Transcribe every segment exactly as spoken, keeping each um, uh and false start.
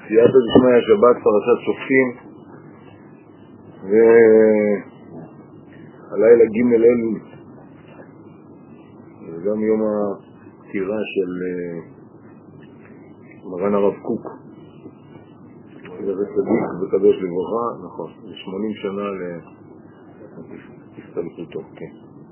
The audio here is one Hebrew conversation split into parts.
סייעתא דשמיא שבת פרשת שופטים, והלילה ג' אלול, וגם יום הפטירה של מרן הרב קוק, זה צדיק וקדוש לברכה, נכון, זה שמונים שנה להסתלקותו, כן.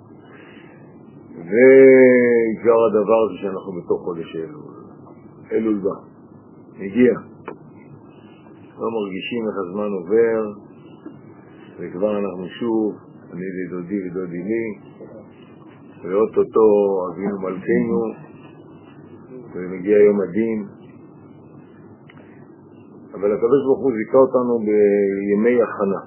ועיקר הדבר זה שאנחנו בתוך חודש אלול. אלול בא, הגיע. לא מרגישים איך הזמן עובר, וכבר אנחנו שוב, אני לדודי ודודי לי, ואו-טו-טו אבינו מלכנו, ומגיע יום הדין. אבל הקדוש ברוך הוא זיכה אותנו בימי הכנה.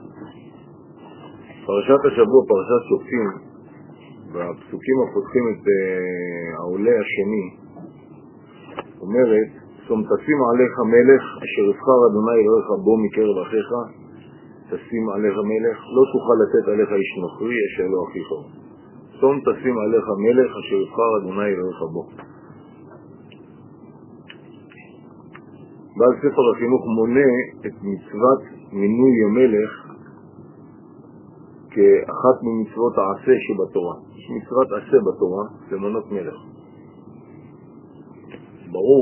פרשת השבוע, פרשת שופטים, בפסוקים הפותחים את uh, העולה השני, אומרת, שום תשים עליך מלך, אשר יבחר אדוני אלוהיך בו מקרב אחיך, תשים עליך מלך, לא תוכל לתת עליך איש נוכרי, אשר לא אחיך. שום תשים עליך מלך, אשר יבחר אדוני אלוהיך בו. בעל ספר החינוך מונה את מצוות מינוי המלך כאחת ממצוות העשה שבתורה. יש מצוות עשה בתורה, למנות מלך. ברור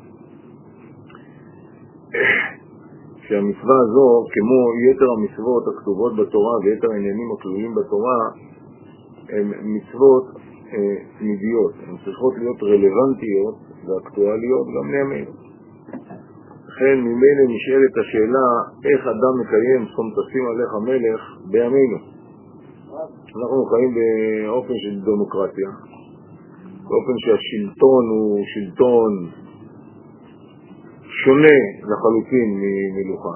שהמצווה הזו, כמו יתר המצוות הכתובות בתורה ויתר העניינים הכלולים בתורה, הן מצוות אה, תמידיות. הן צריכות להיות רלוונטיות ואקטואליות גם לימינו. לכן ממילא נשאלת השאלה איך אדם מקיים שום תשים עליך מלך בימינו. אנחנו חיים באופן של דמוקרטיה, באופן שהשלטון הוא שלטון שונה לחלוטין ממלוכה,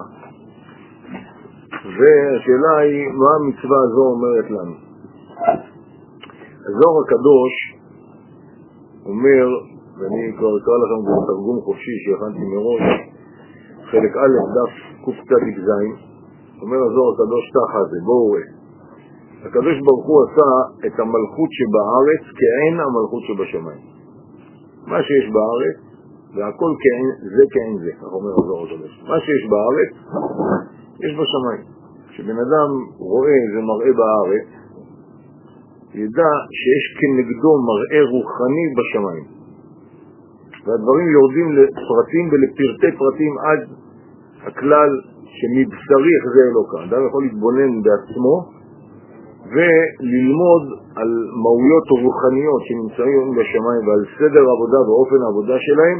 והשאלה היא מה המצווה הזו אומרת לנו. הזוהר הקדוש אומר, ואני כבר אקרא לכם גם תרגום חופשי שהכנתי מראש, חלק א' דף קצ"ז, אומר הזוהר הקדוש ככה, זה בואו ראה. הקדוש ברוך הוא עשה את המלכות שבארץ כעין המלכות שבשמיים. מה שיש בארץ, והכל כעין, זה כעין זה, כך אומר הזוהר הקדוש. מה שיש בארץ, יש בשמיים. כשבן אדם רואה איזה מראה בארץ, ידע שיש כנגדו מראה רוחני בשמיים. והדברים יורדים לפרטים ולפרטי פרטים עד הכלל שמבשרי זה אלוקה. אדם יכול להתבונן בעצמו וללמוד על מהויות רוחניות שנמצאים בשמיים ועל סדר עבודה ואופן העבודה שלהם.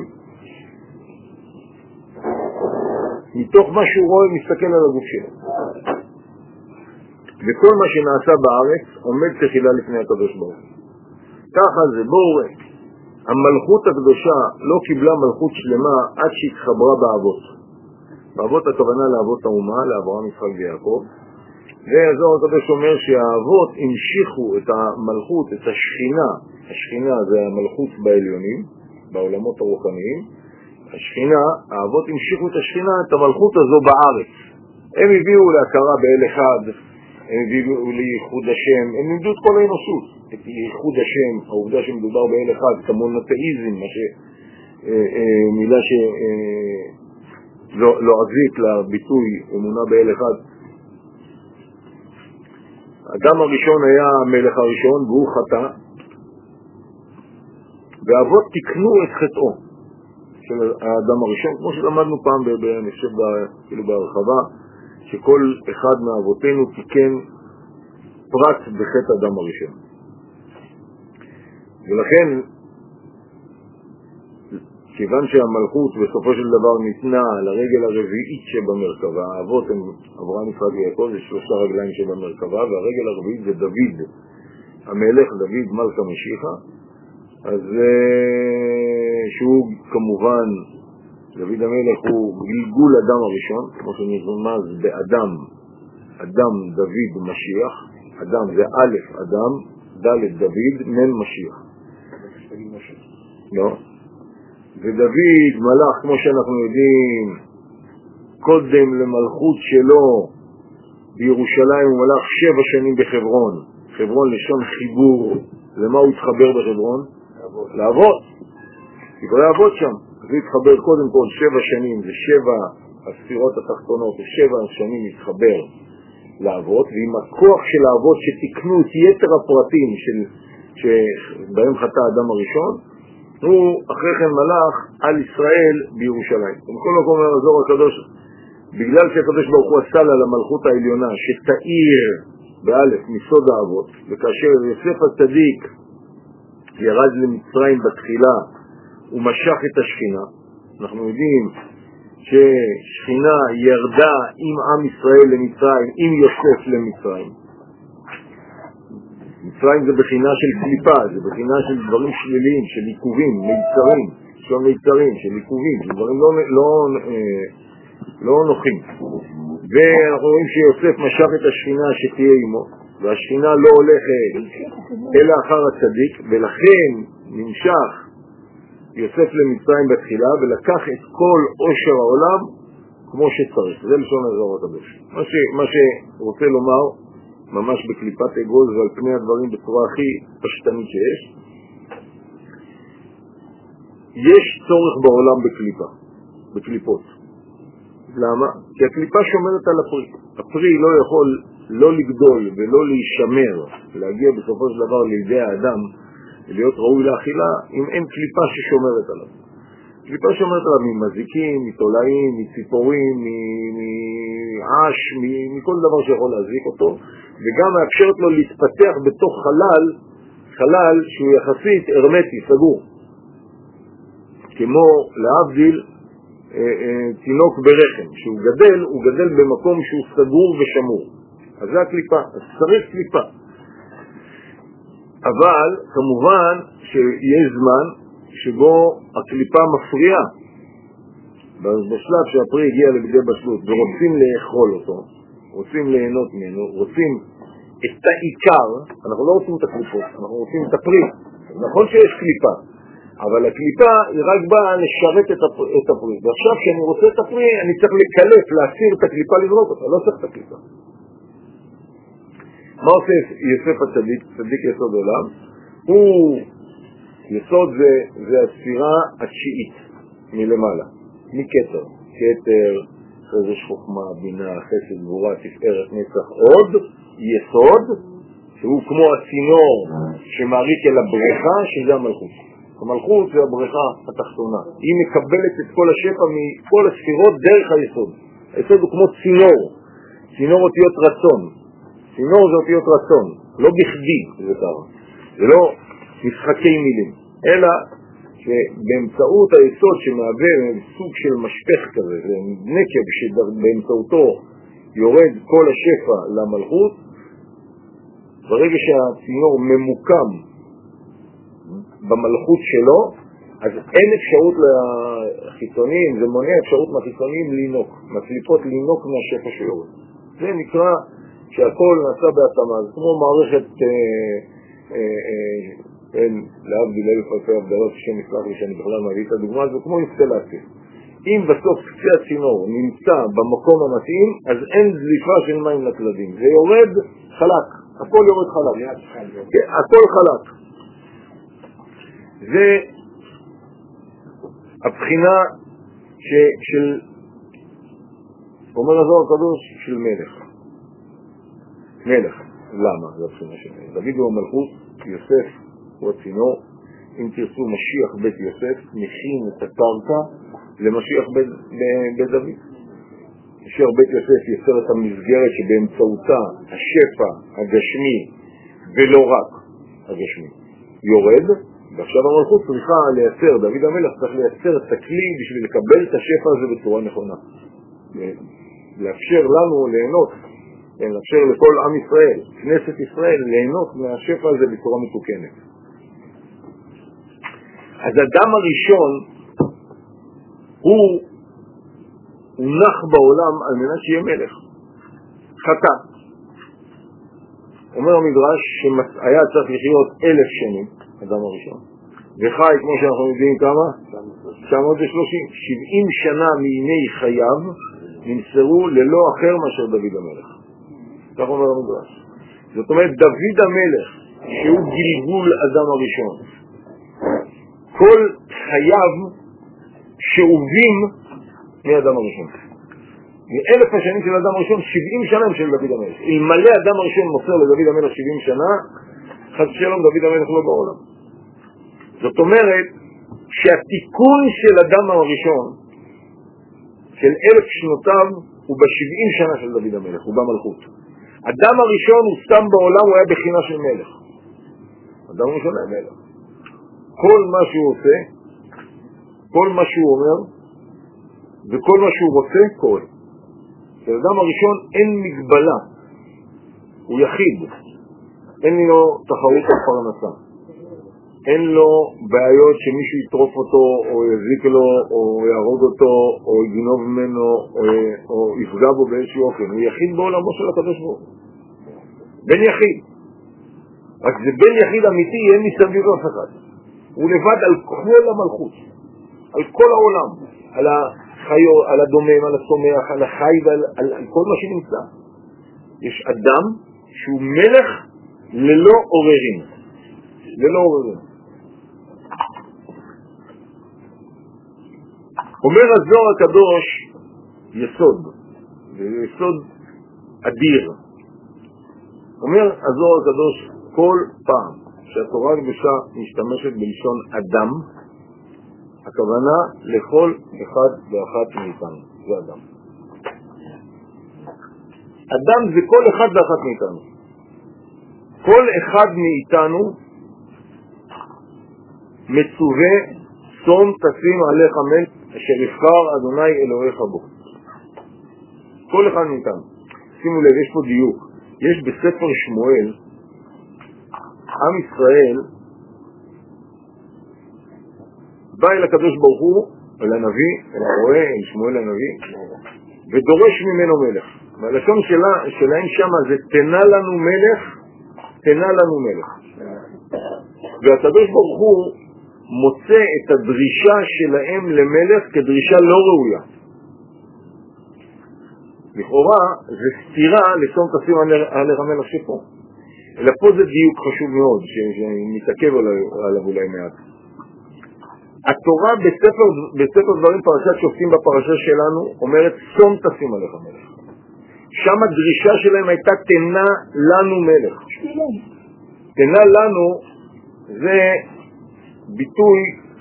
מתוך מה שהוא רואה מסתכל על הגוף שלו. וכל מה שנעשה בארץ עומד תחילה לפני הקדוש ברוך הוא. ככה זה, בואו ראה. המלכות הקדושה לא קיבלה מלכות שלמה עד שהתחברה באבות. באבות הכוונה לאבות האומה, לאברהם, יצחק ויעקב. והזוהר הקדוש אומר שהאבות המשיכו את המלכות, את השכינה. השכינה זה המלכות בעליונים, בעולמות הרוחניים. השכינה, האבות המשיכו את השכינה, את המלכות הזו בארץ. הם הביאו להכרה באל אחד, הם הביאו לייחוד השם, הם לימדו את כל האנושות. את ייחוד השם, העובדה שמדובר באל אחד, כמונותאיזם, מה ש... מילה שלועזית לביטוי אמונה באל אחד. האדם הראשון היה המלך הראשון והוא חטא, והאבות תיקנו את חטאו של האדם הראשון, כמו שלמדנו פעם אני חושב כאילו בהרחבה, שכל אחד מאבותינו תיקן פרט בחטא האדם הראשון. ולכן, כיוון שהמלכות בסופו של דבר ניתנה לרגל הרביעית שבמרכבה, האבות הם אברהם, יצחק ויעקב, זה שלושה רגליים שבמרכבה, והרגל הרביעית זה דוד, המלך דוד מלך המשיחה, אז שהוא כמובן, דוד המלך הוא גלגול אדם הראשון, כמו שנרמז באדם, אדם דוד משיח, אדם זה א' אדם, ד' דוד, מן משיח. לא. ודוד מלך, כמו שאנחנו יודעים, קודם למלכות שלו בירושלים הוא מלך שבע שנים בחברון. חברון לשון חיבור. למה הוא התחבר בחברון? לעבוד. דברי עבוד שם. זה התחבר קודם כל שבע שנים, זה שבע הספירות התחתונות, ושבע שנים התחבר לאבות, ועם הכוח של האבות שתקנו את יתר הפרטים של, שבהם חטא האדם הראשון, הוא אחרי כן מלך על ישראל בירושלים. בכל מקום אומר הזוהר הקדוש, בגלל שהקדוש ברוך הוא עשה לה למלכות העליונה שתאיר באלף מסוד האבות, וכאשר יוסף הצדיק ירד למצרים בתחילה ומשך את השכינה, אנחנו יודעים ששכינה ירדה עם עם ישראל למצרים, עם יוסף למצרים. מצרים זה בחינה של קליפה, זה בחינה של דברים שליליים, של עיכובים, מיצרים, של מיצרים, של עיכובים, של דברים לא, לא, לא נוחים. ואנחנו רואים שיוסף משך את השכינה שתהיה עמו, והשכינה לא הולכת אלא אחר הצדיק, ולכן נמשך יוסף למצרים בתחילה, ולקח את כל עושר העולם כמו שצריך. זה לשון הזוהר הקדוש. מה, ש, מה שרוצה לומר, ממש בקליפת אגוז ועל פני הדברים בצורה הכי פשטנית שיש, יש צורך בעולם בקליפה, בקליפות. למה? כי הקליפה שומרת על הפרי. הפרי לא יכול לא לגדול ולא להישמר, להגיע בסופו של דבר לידי האדם, ולהיות ראוי לאכילה, אם אין קליפה ששומרת עליו. קליפה שומרת עליו ממזיקים, מתולעים, מציפורים, מעש, מכל דבר שיכול להזיק אותו, וגם מאפשרת לו להתפתח בתוך חלל, חלל שהוא יחסית הרמטי, סגור. כמו להבדיל תינוק ברחם, שהוא גדל, הוא גדל במקום שהוא סגור ושמור. אז זה הקליפה, אז צריך קליפה. אבל כמובן שיש זמן שבו הקליפה מפריעה. בשלב שהפרי הגיע לגדי בשלות ורוצים לאכול אותו, רוצים ליהנות ממנו, רוצים את העיקר, אנחנו לא רוצים את הקליפות, אנחנו רוצים את הפרי. נכון שיש קליפה, אבל הקליפה היא רק באה לשרת את הפרי. ועכשיו כשאני רוצה את הפרי, אני צריך לקלף, להסיר את הקליפה, לזרוק אותה, לא צריך את הקליפה. מה עושה יוסף הצדיק, צדיק יסוד עולם? הוא, יסוד זה, זה הספירה התשיעית מלמעלה, מכתר, כתר, חזש חוכמה, בינה, חסד, גבורה, תפארת, נצח, עוד יסוד, שהוא כמו הצינור שמעריק אל הבריכה, שזה המלכות. המלכות זה הבריכה התחתונה. היא מקבלת את כל השפע מכל הספירות דרך היסוד. היסוד הוא כמו צינור, צינור אותיות רצון. צינור זה אותיות רצון, לא בכדי זה קרה. זה לא משחקי מילים, אלא שבאמצעות היסוד שמעבר סוג של משפך כזה, זה נקב שבאמצעותו יורד כל השפע למלכות, ברגע שהצינור ממוקם במלכות שלו, אז אין אפשרות לחיצוניים, זה מונע אפשרות מהחיצוניים לינוק, מהקליפות לינוק מהשפע שיורד. זה נקרא שהכל נעשה בהתאמה, זה כמו מערכת אין להבדיל אלף אלפי הבדלות שם יסלח לי שאני בכלל מביא את הדוגמה, זה כמו אינסטלציה. אם בסוף קצה הצינור נמצא במקום המתאים, אז אין דליפה של מים לכלבים, זה יורד חלק, הכל יורד חלק, הכל חלק. זה הבחינה של, אומר הזוהר הקדוש, של מלך. מלך. למה? זה הבחינה של מלך. דוד הוא המלכות, יוסף הוא הצינור. אם תרצו משיח בית יוסף, מכין את הקרקע למשיח בית, בית דוד. משיח בית יוסף יוצר את המסגרת שבאמצעותה השפע הגשמי, ולא רק הגשמי, יורד, ועכשיו המלכות צריכה לייצר, דוד המלך צריך לייצר את הכלי בשביל לקבל את השפע הזה בצורה נכונה. לאפשר לנו ליהנות, לאפשר לכל עם ישראל, כנסת ישראל, ליהנות מהשפע הזה בצורה מתוקנת. אז אדם הראשון הוא הונח בעולם על מנת שיהיה מלך. חטא. אומר המדרש שהיה צריך לחיות אלף שנים, אדם הראשון, וחי, כמו שאנחנו יודעים כמה? תשע מאות ושלושים. שבעים שנה מימי חייו נמסרו ללא אחר מאשר דוד המלך. כך אומר המדרש. זאת אומרת, דוד המלך, שהוא גלגול אדם הראשון, כל חייו שאובים מאדם הראשון. מאלף השנים של אדם הראשון, שבעים שנה של דוד המלך. אלמלא אדם הראשון מוסר לדוד המלך שבעים שנה, חס ושלום דוד המלך לא בעולם. זאת אומרת שהתיקון של אדם הראשון, של אלף שנותיו, הוא בשבעים שנה של דוד המלך, הוא במלכות. אדם הראשון הוא סתם בעולם, הוא היה בחינה של מלך. אדם הראשון היה מלך. כל מה שהוא עושה, כל מה שהוא אומר, וכל מה שהוא רוצה, קורה. לאדם הראשון אין מגבלה, הוא יחיד, אין לו תחרות על פרנסה, אין לו בעיות שמישהו יטרוף אותו או יזיק לו או יהרוג אותו או יגנוב ממנו או, או יפגע בו באיזשהו אופן. הוא יחיד בעולמו של הקדוש ברוך הוא, בן יחיד, רק זה בן יחיד אמיתי, אין מסביב אף אחד, הוא לבד על כל המלכות, על כל העולם, על החיו, על הדומם, על הצומח, על החי ועל על, על כל מה שנמצא. יש אדם שהוא מלך ללא עוררין, ללא עוררין. אומר הזוהר הקדוש יסוד, ויסוד אדיר. אומר הזוהר הקדוש, כל פעם שהתורה הקדושה משתמשת בלשון אדם, הכוונה לכל אחד ואחת מאיתנו, זה אדם. אדם זה כל אחד ואחת מאיתנו. כל אחד מאיתנו מצווה שום תשים עליך מלך אשר יבחר אדוני אלוהיך בו. כל אחד מאיתנו. שימו לב, יש פה דיוק. יש בספר שמואל, עם ישראל בא אל הקדוש ברוך הוא, אל הנביא, אל הרועה, אל שמואל הנביא, ודורש ממנו מלך. והלשון שלה, שלהם שמה זה תנה לנו מלך, תנה לנו מלך. והקדוש ברוך הוא מוצא את הדרישה שלהם למלך כדרישה לא ראויה. לכאורה זה סתירה לשום תשים עליך המלך שפה. אלא פה זה דיוק חשוב מאוד, שמתעכב עליו אולי מעט. התורה בספר, בספר דברים פרשת שופטים בפרשה שלנו אומרת שום תשים עליך מלך. שם הדרישה שלהם הייתה תנה לנו מלך. תנה לנו זה ביטוי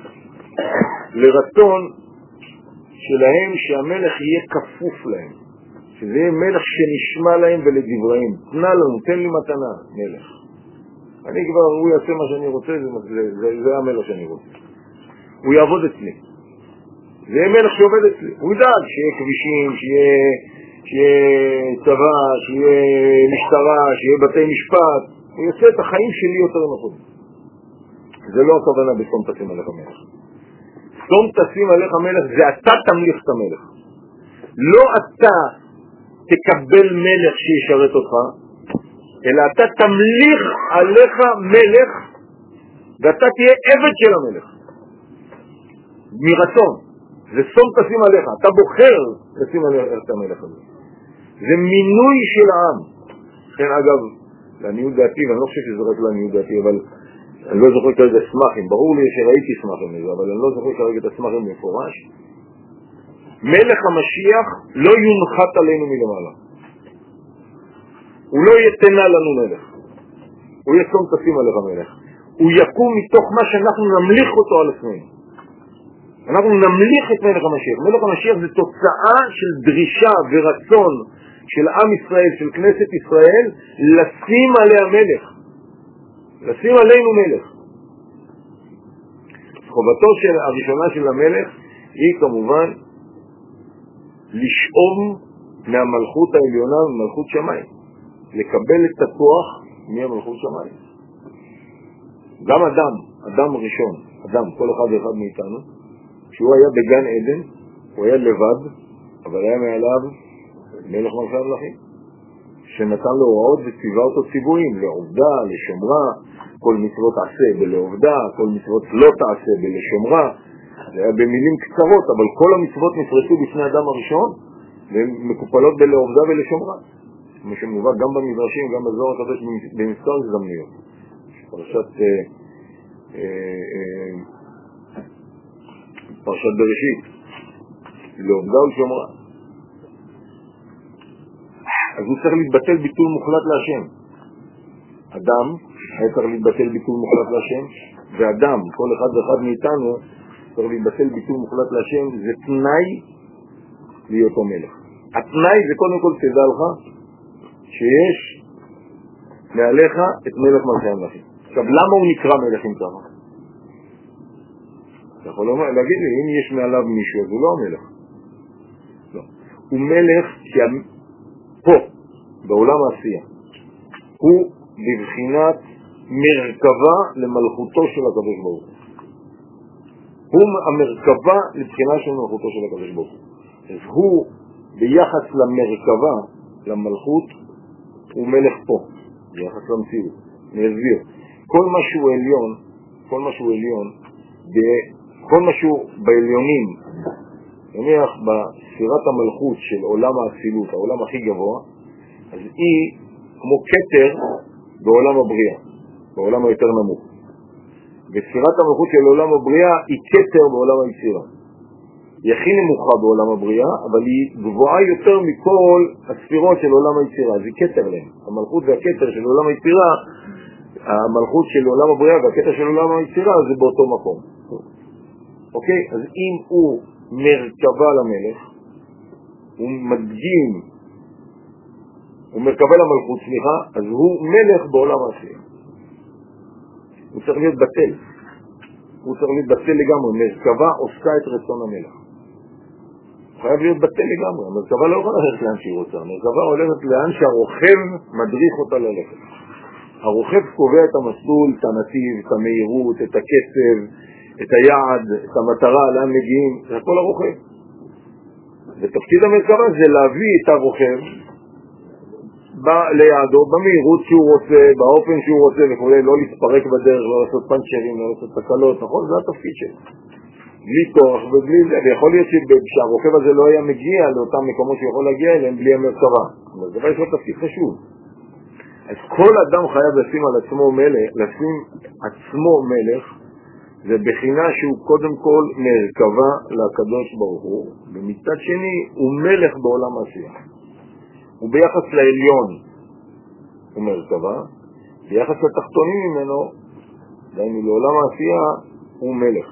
לרצון שלהם שהמלך יהיה כפוף להם, שזה יהיה מלך שנשמע להם ולדבריהם. תנה לנו, תן לי מתנה, מלך. אני כבר, הוא יעשה מה שאני רוצה, זה, זה, זה, זה המלך שאני רוצה. הוא יעבוד אצלי. זה יהיה מלך שעובד אצלי. הוא ידאג שיהיה כבישים, שיהיה, שיהיה צבא, שיהיה משטרה, שיהיה בתי משפט. הוא יעשה את החיים שלי יותר נכון. זה לא הכוונה בסום תשים עליך מלך. סום תשים עליך מלך זה אתה תמליך את המלך. לא אתה תקבל מלך שישרת אותך, אלא אתה תמליך עליך מלך, ואתה תהיה עבד של המלך. מרצון. זה סום תשים עליך. אתה בוחר לשים עליך את המלך הזה. זה מינוי של העם. כן, אגב, לעניות דעתי, ואני לא חושב שזה רק לעניות דעתי, אבל אני לא זוכר כרגע סמכים. ברור לי שראיתי סמכים לזה, אבל אני לא זוכר כרגע את הסמכים מפורש. מלך המשיח לא יונחת עלינו מלמעלה. הוא לא יתנה לנו מלך. הוא יהיה סום תשים עליך מלך. הוא יקום מתוך מה שאנחנו נמליך אותו על עצמנו. אנחנו נמליך את מלך המשיח. מלך המשיח זה תוצאה של דרישה ורצון של עם ישראל, של כנסת ישראל, לשים עליה מלך. לשים עלינו מלך. חובתו של הראשונה של המלך היא כמובן לשאוב מהמלכות העליונה, ממלכות שמיים. לקבל את הכוח מהמלכות שמיים. גם אדם, אדם ראשון, אדם, כל אחד ואחד מאיתנו, כשהוא היה בגן עדן, הוא היה לבד, אבל היה מעליו מלך מלכי המלכים, שנתן לו הוראות וציווה אותו ציוויים, לעובדה, לשומרה, כל מצוות תעשה בלעובדה, כל מצוות לא תעשה בלשומרה. זה היה במילים קצרות, אבל כל המצוות נפרסו בפני אדם הראשון, והן מקופלות בלעובדה ולשומרה. כמו שמובא גם במדרשים, גם בזוהר הקדוש במספר הזדמנויות. פרשת אה, אה, אה, פרשת בראשית, לעובדה ולשומרה. אז הוא צריך להתבטל ביטול מוחלט להשם. אדם היה צריך להתבטל ביטול מוחלט להשם, ואדם, כל אחד ואחד מאיתנו, צריך להתבטל ביטול מוחלט להשם, זה תנאי להיותו מלך. התנאי זה קודם כל תדע לך שיש מעליך את מלך מלכי המלכים. עכשיו, למה הוא נקרא מלך אם ככה? אתה יכול להגיד לי, אם יש מעליו מישהו, אז הוא לא המלך. לא. הוא מלך כי פה, בעולם העשייה, הוא בבחינת מרכבה למלכותו של הקדוש ברוך הוא. הוא המרכבה לבחינה של מלכותו של הקדוש ברוך הוא. אז הוא ביחס למרכבה, למלכות, הוא מלך פה, ביחס למציאות. אני אסביר. כל מה שהוא עליון, כל מה שהוא עליון, כל מה שהוא בעליונים, נניח בספירת המלכות של עולם האצילות, העולם הכי גבוה, אז היא כמו כתר בעולם הבריאה, בעולם היותר נמוך. בספירת המלכות של עולם הבריאה היא כתר בעולם היצירה. היא הכי נמוכה בעולם הבריאה, אבל היא גבוהה יותר מכל הספירות של עולם היצירה. זה כתר להם. המלכות והכתר של עולם היצירה, המלכות של עולם הבריאה והכתר של עולם היצירה, זה באותו מקום. אוקיי? אז אם הוא מרכבה למלך, הוא מדגים, הוא מרכבה למלכות, סליחה, אז הוא מלך בעולם העשייה. הוא צריך להיות בטל. הוא צריך להיות בטל לגמרי. מרכבה עושה את רצון המלך. הוא חייב להיות בטל לגמרי. המרכבה לא יכולה ללכת לאן שהיא רוצה. המרכבה הולכת לאן שהרוכב מדריך אותה ללכת. הרוכב קובע את המסלול, את הנתיב, את המהירות, את הקצב, את היעד, את המטרה, לאן מגיעים. זה הכל הרוכב. ותפקיד המרכבה זה להביא את הרוכב ליעדו, במהירות שהוא רוצה, באופן שהוא רוצה וכו', לא להתפרק בדרך, לא לעשות פנצ'רים, לא לעשות תקלות, נכון? זה התפקיד שלו. בלי כוח ובלי זה, ויכול להיות שהרוכב הזה לא היה מגיע לאותם מקומות שהוא יכול להגיע אליהם בלי המרכבה. המרכבה יש לו תפקיד חשוב. אז כל אדם חייב לשים על עצמו מלך, לשים עצמו מלך, זה בחינה שהוא קודם כל מרכבה לקדוש ברוך הוא, ומצד שני הוא מלך בעולם העשייה. הוא ביחס לעליון הוא מרכבה, ביחס לתחתונים ממנו, דיינו לעולם העשייה, הוא מלך.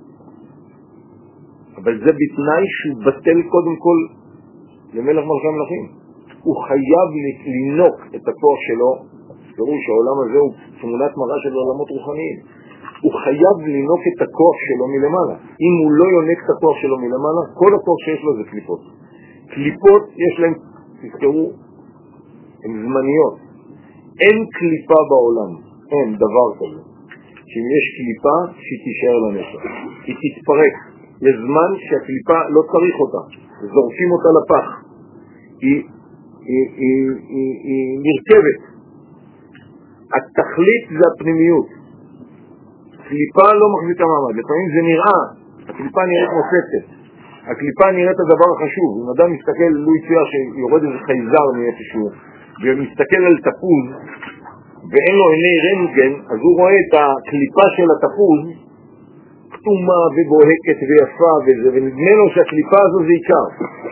אבל זה בתנאי שהוא בטל קודם כל למלך מלכי המלכים. הוא חייב לנוק את הכוח שלו, תראו שהעולם הזה הוא תמונת מראה של עולמות רוחניים. הוא חייב לנוק את הכוח שלו מלמעלה. אם הוא לא יונק את הכוח שלו מלמעלה, כל הכוח שיש לו זה קליפות. קליפות יש להם, תזכרו, הן זמניות. אין קליפה בעולם, אין דבר כזה. שאם יש קליפה, שהיא תישאר לנצח. היא תתפרק. לזמן שהקליפה לא צריך אותה. זורקים אותה לפח. היא, היא, היא, היא, היא נרכבת. התכלית זה הפנימיות. הקליפה לא מחזיקה מעמד. לפעמים זה נראה, הקליפה נראית מופצת. הקליפה נראית הדבר החשוב. אם אדם מסתכל, לא יציע שיורד איזה חייזר מאיפשהו, ומסתכל על תפוז, ואין לו עיני רנטגן, אז הוא רואה את הקליפה של התפוז, כתומה ובוהקת ויפה וזה, ונדמה לו שהקליפה הזו זה עיקר.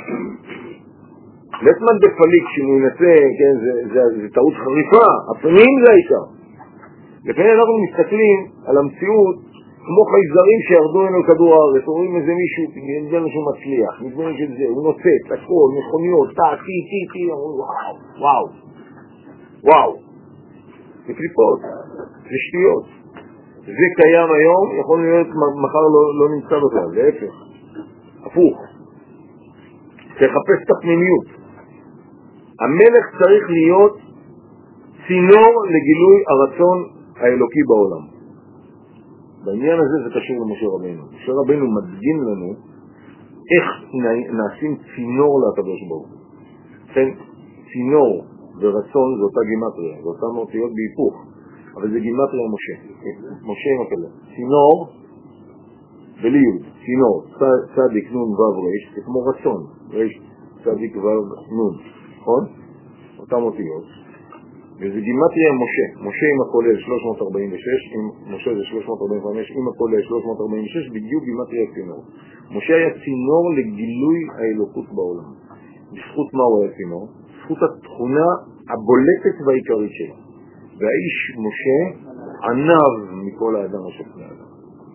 לטמן דפליק, שהוא ינסה, כן, זה, זה, זה, זה טעות חריפה, הפנים זה העיקר. לפעמים אנחנו מסתכלים על המציאות, כמו חייזרים שירדו לנו כדור הארץ, רואים איזה מישהו, נדמה לו שהוא מצליח, נדמה לו שזה, הוא נוצץ, הכל, מכוניות, טה, טי, טי, טי, וואו, וואו, וואו. זה קליפות, זה שטויות. זה קיים היום, יכול להיות מחר לא, לא נמצא בכלל, להפך, הפוך. תחפש את הפנימיות. המלך צריך להיות צינור לגילוי הרצון האלוקי בעולם. בעניין הזה זה קשור למשה רבינו. משה רבינו מדגים לנו איך נעשים צינור לקדוש ברוך הוא. כן, צינור ורצון זה אותה גימטריה, זה אותה אותיות בהיפוך, אבל זה גימטריה משה. משה עם הכלה. צינור וליוד, צינור, צדיק נון וו רש, זה כמו רצון, רש צדיק וו נון, נכון? אותם אותיות. וזה גימטריה משה, משה עם הכולל שלוש מאות ארבעים ושש, עם משה זה שלוש מאות ארבעים וחמש, עם הכולל שלוש מאות ארבעים ושש, בדיוק גימטריה צינור. משה היה צינור לגילוי האלוקות בעולם. בזכות מה הוא היה צינור? בזכות התכונה הבולטת והעיקרית שלו. והאיש משה ענב מכל האדם השפני האדם.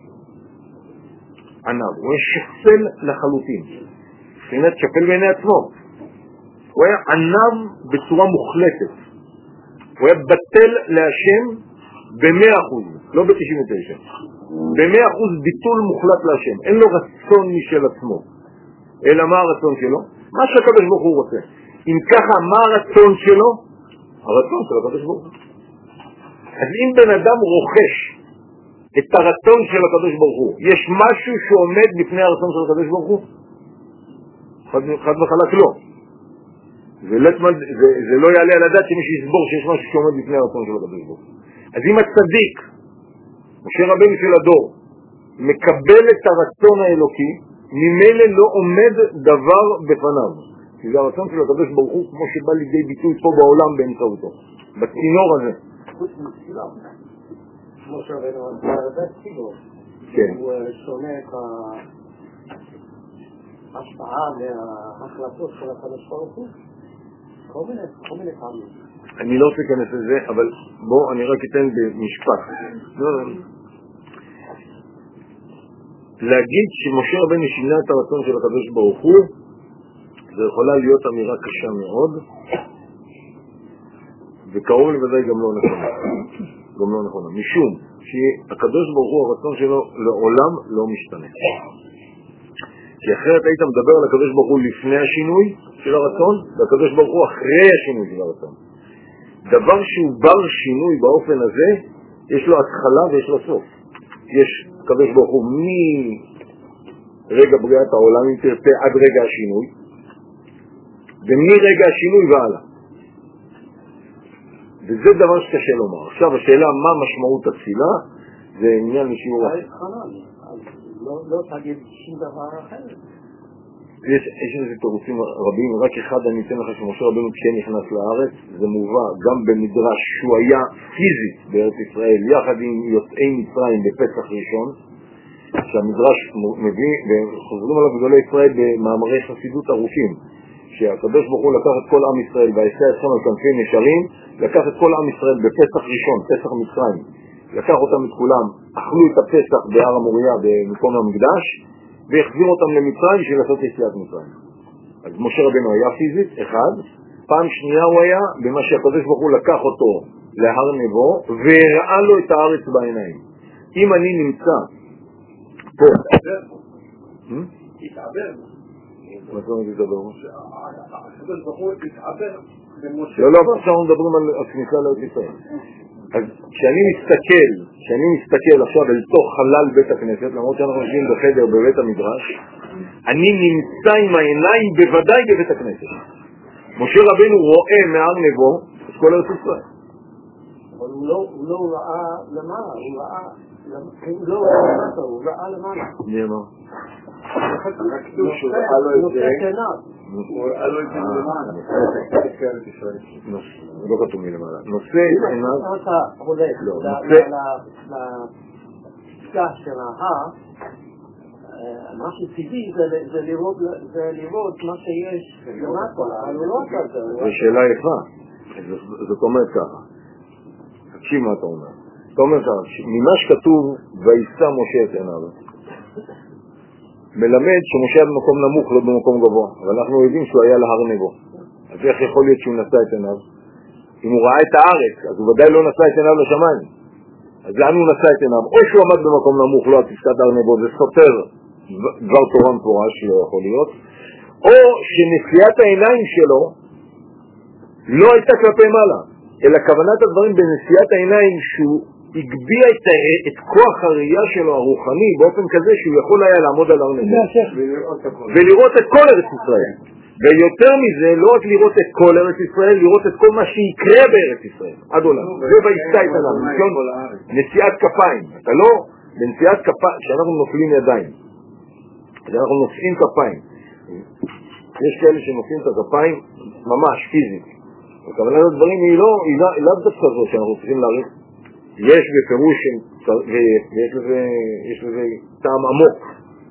ענב, הוא היה שפל לחלוטין. מבחינת שפל בעיני עצמו. הוא היה ענב בצורה מוחלטת. הוא היה בטל להשם ב-מאה אחוז, לא ב-תשעים ותשע. ב-מאה אחוז ביטול מוחלט להשם. אין לו רצון משל עצמו. אלא מה הרצון שלו? מה שהקדוש ברוך הוא רוצה. אם ככה, מה הרצון שלו? הרצון של הקדוש ברוך הוא. אז אם בן אדם רוכש את הרצון של הקדוש ברוך הוא, יש משהו שעומד לפני הרצון של הקדוש ברוך הוא? חד, חד וחלק לא. זה, זה, זה לא יעלה על הדעת שמי שיסבור שיש משהו שעומד לפני הרצון של הקדוש ברוך הוא. אז אם הצדיק, משה רבנו של הדור, מקבל את הרצון האלוקי, ממילא לא עומד דבר בפניו. כי זה הרצון של הקדוש ברוך הוא כמו שבא לידי ביטוי פה בעולם באמצעותו. בצינור הזה. חוץ מתפילה. כמו שרבנו הרבה צינור. כן. הוא שונה את ההשפעה וההחלטות של הקדוש ברוך הוא. כל מיני, כל מיני פעמים. אני לא רוצה להיכנס לזה, אבל בוא, אני רק אתן במשפט. להגיד שמשה רבנו שינה את הרצון של הקדוש ברוך הוא, זה יכולה להיות אמירה קשה מאוד, וקרוב לוודאי גם לא נכונה. גם לא נכונה. משום שהקדוש ברוך הוא, הרצון שלו לעולם לא משתנה. כי אחרת היית מדבר על הקדוש ברוך הוא לפני השינוי של הרצון, והקדוש ברוך הוא אחרי השינוי של הרצון. דבר שהוא בר שינוי באופן הזה, יש לו התחלה ויש לו סוף. יש הקדוש ברוך הוא מרגע בריאת העולם, אם תרצה, עד רגע השינוי, ומרגע השינוי והלאה. וזה דבר שקשה לומר. עכשיו השאלה מה משמעות התפילה, זה עניין לשיעור אחר. לא תגיד שום דבר אחר. יש, יש איזה תירוצים רבים, רק אחד אני אתן לך שמשה רבנו כן נכנס לארץ, זה מובא גם במדרש שהוא היה פיזית בארץ ישראל, יחד עם יוצאי מצרים בפסח ראשון, שהמדרש מביא, וחוזרים עליו גדולי ישראל במאמרי חסידות ארוכים, שהקדוש ברוך הוא לקח את כל עם ישראל והעשה אתכם על כנפי נשרים, לקח את כל עם ישראל בפסח ראשון, פסח מצרים, לקח אותם את כולם, אכלו את הפסח בהר המוריה במקום המקדש, והחזיר אותם למצרים בשביל לעשות יציאת מצרים. אז משה רבנו היה פיזית, אחד, פעם שנייה הוא היה במה שהקדוש ברוך הוא לקח אותו להר נבו, והראה לו את הארץ בעיניים. אם אני נמצא פה... תתעבר. מה זאת אומרת תתעבר? הקדוש ברוך הוא תתעבר. לא, לא, עכשיו אנחנו מדברים על הכניסה לארץ ישראל. אז כשאני מסתכל, כשאני מסתכל עכשיו אל תוך חלל בית הכנסת, למרות שאנחנו יושבים בחדר בבית המדרש, אני נמצא עם העיניים בוודאי בבית הכנסת. משה רבנו רואה מהר נבו את כל ארץ ישראל. אבל הוא לא ראה למעלה, הוא ראה, הוא לא ראה למטה, הוא ראה למעלה. מי אמר? הקדוש הוא ראה לו את זה, הוא ראה לו את זה למעלה. לא כתוב מלמעלה. נושא את עיניו... אם אתה הולך לפסקה של ההר, מה שטבעי זה לראות מה שיש למטה, אבל הוא לא עשה את זה. זו שאלה יפה. זאת אומרת ככה. תקשיב מה אתה אומר. אתה אומר ככה, ממה שכתוב וישא משה את עיניו, מלמד שמשה היה במקום נמוך, לא במקום גבוה. אבל אנחנו יודעים שהוא היה להר נבו. אז איך יכול להיות שהוא נשא את עיניו? אם הוא ראה את הארץ, אז הוא ודאי לא נשא את עיניו לשמיים. אז לאן הוא נשא את עיניו? או שהוא עמד במקום נמוך, לא על פסקת הר נבו, זה סותר דבר תורה מפורש, לא יכול להיות. או שנשיאת העיניים שלו לא הייתה כלפי מעלה, אלא כוונת הדברים בנשיאת העיניים שהוא הגביע את, את כוח הראייה שלו הרוחני באופן כזה שהוא יכול היה לעמוד על הר נבו ולראות את כל ארץ ישראל. ויותר מזה, לא רק לראות את כל ארץ ישראל, לראות את כל מה שיקרה בארץ ישראל, עד עולם. זה וישא את עיניו, נשיאת כפיים. אתה לא, בנשיאת כפיים, כשאנחנו נופלים ידיים, כשאנחנו נושאים כפיים, יש כאלה שנושאים את הכפיים ממש פיזית. וכוונת הדברים היא לא, היא לא דווקא זו שאנחנו צריכים להעריך. יש בפירוש, ויש לזה, יש לזה טעם עמוק,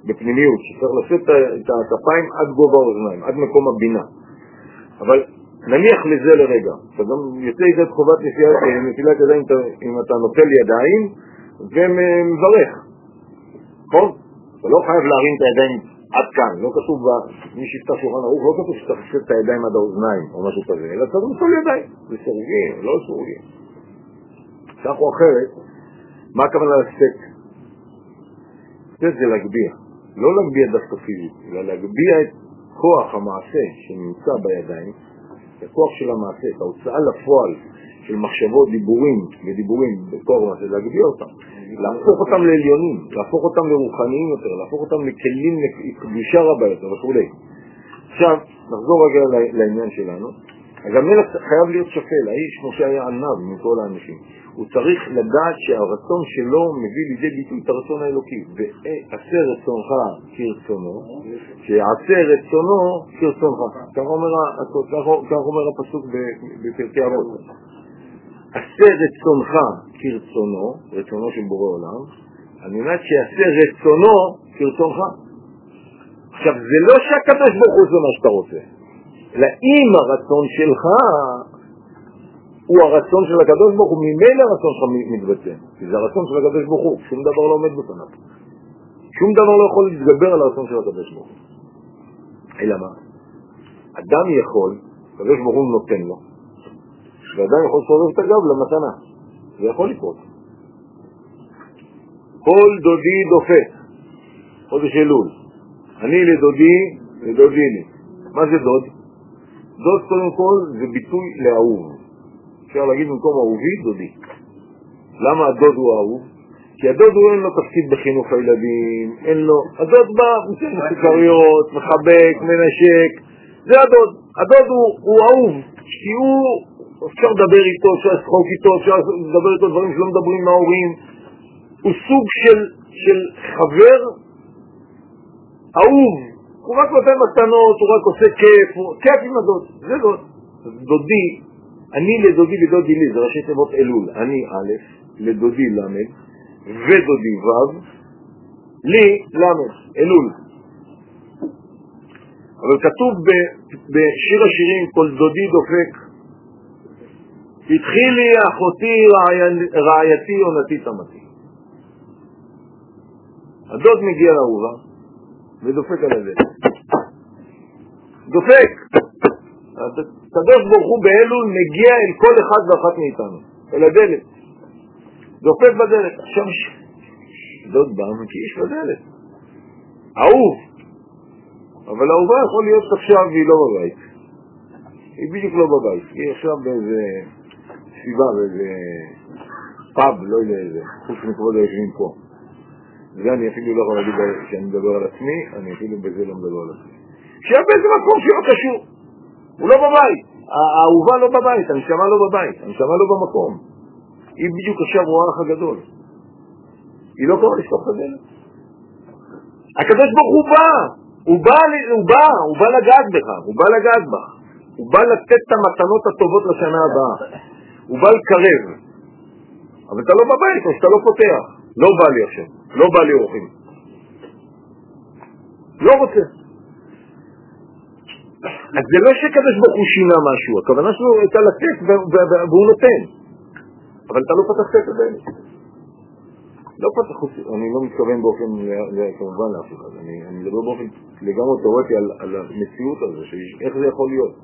בפנימיות, שצריך לשאת את הכפיים עד גובה האוזניים, עד מקום הבינה. אבל נניח לזה לרגע, אתה גם יוצא איזה חובת נטילת ידיים אם אתה נוטל ידיים ומברך. נכון? אתה לא חייב להרים את הידיים עד כאן, לא כתוב מי שיפתח שולחן ערוך, לא כתוב שצריך לשאת את הידיים עד האוזניים או משהו כזה, אלא צריך לנטול ידיים, זה סורגים, לא סורגים. כך או אחרת, מה הכוונה לשאת? לשאת זה להגביע, לא להגביע דווקא פיזית, אלא להגביע את כוח המעשה שנמצא בידיים, את הכוח של המעשה, את ההוצאה לפועל של מחשבות, דיבורים ודיבורים בכוח המעשה, להגביע אותם, להפוך אותם לעליונים, להפוך אותם לרוחניים יותר, להפוך אותם לכלים לקדושה רבה יותר וכו'. עכשיו, נחזור רגע לעניין שלנו. אז המלך חייב להיות שפל, האיש כמו שהיה עניו מכל האנשים. הוא צריך לדעת שהרצון שלו מביא לידי ביטוי את הרצון האלוקי. ועשה רצונך כרצונו, שעשה רצונו כרצונך. כך אומר, כך אומר הפסוק בפרקי אבות. עשה רצונך כרצונו, רצונו של בורא עולם, על מנת שעשה רצונו כרצונך. עכשיו, זה לא שהקדוש ברוך הוא זה מה שאתה רוצה. אלא אם הרצון שלך הוא הרצון של הקדוש ברוך הוא, ממילא הרצון שלך מתבצע. כי זה הרצון של הקדוש ברוך הוא, שום דבר לא עומד בפניו. שום דבר לא יכול להתגבר על הרצון של הקדוש ברוך הוא. אלא מה? אדם יכול, הקדוש ברוך הוא נותן לו, ואדם יכול לסובב את הגב למתנה. זה יכול לקרות. כל דודי דופק, חודש אלול. אני לדודי, לדודי לי. מה זה דוד? דוד קודם כל זה ביטוי לאהוב. אפשר להגיד במקום אהובי, דודי. למה הדוד הוא אהוב? כי הדוד הוא אין לו תפקיד בחינוך הילדים, אין לו... הדוד בא, מצאים סוכריות, מחבק, מנשק. זה הדוד. הדוד הוא, הוא אהוב, כי הוא... אפשר לדבר איתו, אפשר לשחוק איתו, אפשר לדבר איתו דברים שלא מדברים עם ההורים. הוא סוג של, של חבר אהוב. הוא רק נותן מתנות, הוא רק עושה כיף, הוא... כיף עם הדוד, זה דוד. דודי, אני לדודי ודודי לי, זה ראשי תיבות אלול. אני א', לדודי למד, ודודי ו', לי למד, אלול. אבל כתוב בשיר השירים, כל דודי דופק, התחילי אחותי רעייתי עונתי תמתי. הדוד מגיע לאהובה ודופק על הדלת. דופק! הקדוש ברוך הוא באלול מגיע אל כל אחד ואחת מאיתנו, אל הדלת. דופק בדלת. עכשיו דוד בא מקיש בדלת. אהוב. אבל האהובה יכול להיות עכשיו והיא לא בבית. היא בדיוק לא בבית. היא עכשיו באיזה סביבה, באיזה פאב, לא יודע איזה, חוץ מכבוד היושבים פה. זה אני אפילו לא יכול להגיד שאני מדבר על עצמי, אני אפילו בזה לא מדבר על עצמי. שיהיה באיזה מקום שלא קשור. הוא לא בבית. האהובה לא בבית, הנשמה לא בבית, הנשמה לא במקום. היא בדיוק עכשיו רואה לך גדול. היא לא קורא לשתוך את הדלת. הקדוש ברוך הוא בא. הוא בא, הוא בא, הוא בא לגעת בך, הוא בא לגעת בך. הוא בא לתת את המתנות הטובות לשנה הבאה. הוא בא לקרב. אבל אתה לא בבית, או שאתה לא פותח. לא בא לי עכשיו, לא בא לי אורחים. לא רוצה. אז זה לא שקדוש ברוך הוא שינה משהו, הכוונה שלו הייתה לתת והוא נותן. אבל אתה לא פתחת את הדלת. לא פתח אותי, אני לא מתכוון באופן, כמובן לאף אחד. אני מדבר באופן לגמרי תיאורטי על, על המציאות הזו, איך זה יכול להיות.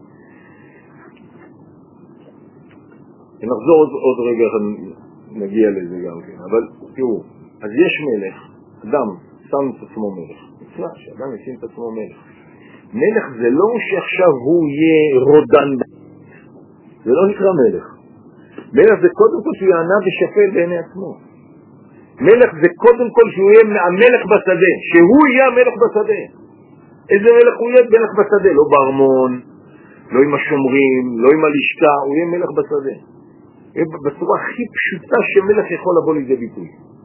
נחזור עוד, עוד רגע, נגיע לזה גם כן. אבל תראו, אז יש מלך, אדם שם את עצמו מלך. מצלח שאדם ישים את עצמו מלך. מלך זה לא שעכשיו הוא יהיה רודן, זה לא נקרא מלך. מלך זה קודם כל שהוא יענה ושפל בעיני עצמו. מלך זה קודם כל שהוא יהיה המלך בשדה, שהוא יהיה המלך בשדה. איזה מלך הוא יהיה? מלך בשדה, לא בארמון, לא עם השומרים, לא עם הלשכה, הוא יהיה מלך בשדה. בצורה הכי פשוטה שמלך יכול לבוא לידי ביטוי.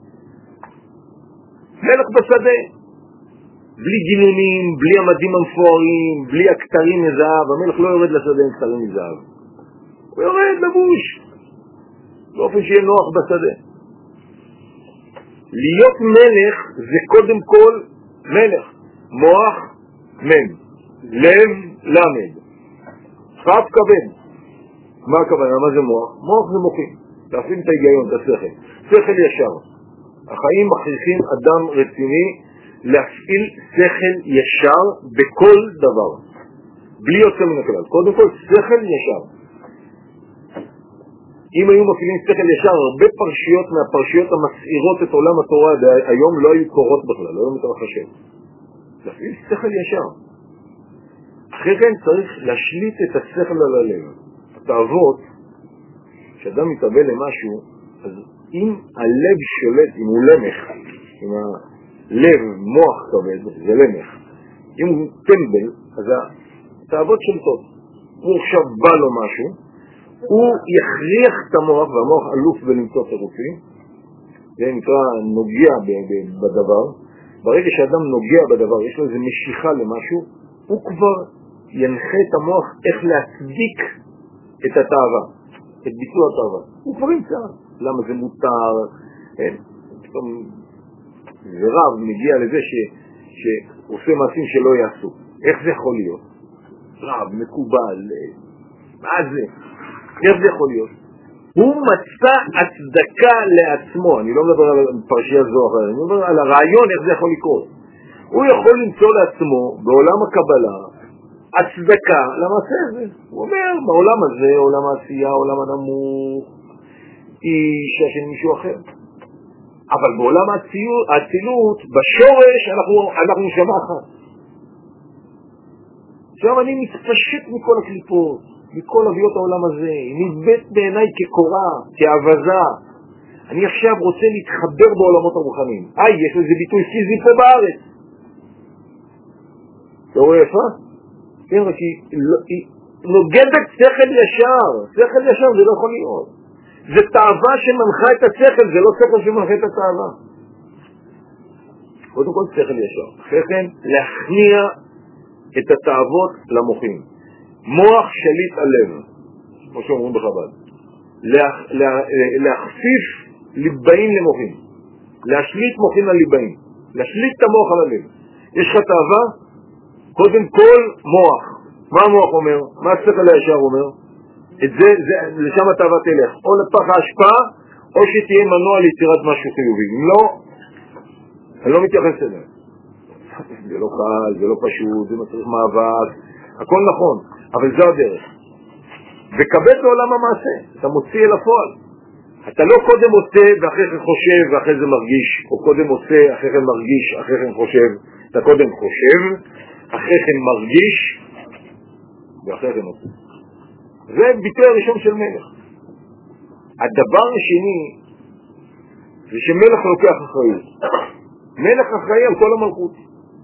מלך בשדה. בלי גינונים, בלי המדים המפוארים, בלי הכתרים מזהב. המלך לא יורד לשדה עם כתרים מזהב. הוא יורד לבוש. באופן שיהיה נוח בשדה. להיות מלך זה קודם כל מלך. מוח, מם. לב, למד. כף כבד. מה הכוונה? מה זה מוח? מוח זה מוחים. להפעיל את ההיגיון, את השכל. שכל ישר. החיים מכריחים אדם רציני להפעיל שכל ישר בכל דבר. בלי יוצא מן הכלל. קודם כל, שכל ישר. אם היו מפעילים שכל ישר, הרבה פרשיות מהפרשיות המסעירות את עולם התורה היום לא היו קורות בכלל, לא היו מתרחשות. להפעיל שכל ישר. אחרי כן צריך להשליט את השכל על הלב. התאוות, כשאדם מתאבל למשהו, אז אם הלב שולט, אם הוא למח, אם הלב מוח כבד, זה למח. אם הוא טמבל, אז התאוות שולטות. הוא עכשיו בא לו משהו, הוא יכריח את המוח, והמוח אלוף בלמצוא תירוצים, זה נקרא נוגע בדבר. ברגע שאדם נוגע בדבר, יש לו איזו משיכה למשהו, הוא כבר ינחה את המוח איך להצדיק את התאווה, את ביצוע התאווה. הוא כבר ימצא למה זה מותר, פתאום זה רב מגיע לזה ש, שעושה מעשים שלא יעשו. איך זה יכול להיות? רב, מקובל, מה זה? איך זה יכול להיות? הוא מצא הצדקה לעצמו, אני לא מדבר על פרשייה זו או אחרת, אני מדבר על הרעיון איך זה יכול לקרות. הוא יכול למצוא לעצמו בעולם הקבלה הצדקה למעשה הזה. הוא אומר, בעולם הזה, עולם העשייה, עולם הנמוך, היא של מישהו אחר. אבל בעולם האצילות, בשורש, אנחנו, אנחנו שמה אחת. עכשיו אני מתפשט מכל הקליפות, מכל אביות העולם הזה, נבט בעיניי כקורה, כאבזה. אני עכשיו רוצה להתחבר בעולמות הרוחניים. איי, יש לזה ביטוי פיזי פה בארץ. אתה רואה איפה? כן, רק היא, היא נוגדת שכל ישר. שכל ישר זה לא יכול להיות. זה תאווה שמנחה את השכל, זה לא שכל שמנחה את התאווה. קודם כל שכל ישר. אחרי כן, להכניע את התאוות למוחים. מוח שליט הלב, כמו שאומרים בחב"ד. לה, לה, להכפיף ליבאים למוחים. להשליט מוחים על ליבאים. להשליט את המוח על הלב. יש לך תאווה? קודם כל מוח. מה המוח אומר? מה השכל הישר אומר? את זה, זה לשם התאווה תלך. או לפח ההשפעה, או שתהיה מנוע ליצירת משהו חיובי. אם לא, אני לא מתייחס אליה. זה לא קל, זה לא פשוט, זה מצריך מאבק, הכל נכון, אבל זה הדרך. וקבל לעולם המעשה, אתה מוציא אל הפועל. אתה לא קודם עושה ואחרי כן חושב ואחרי זה מרגיש, או קודם עושה, אחרי כן מרגיש, אחרי כן חושב. אתה קודם חושב, אחרי כן מרגיש, ואחרי כן עושה. זה ביטוי הראשון של מלך. הדבר השני, זה שמלך לוקח אחריות. מלך אחראי על כל המלכות.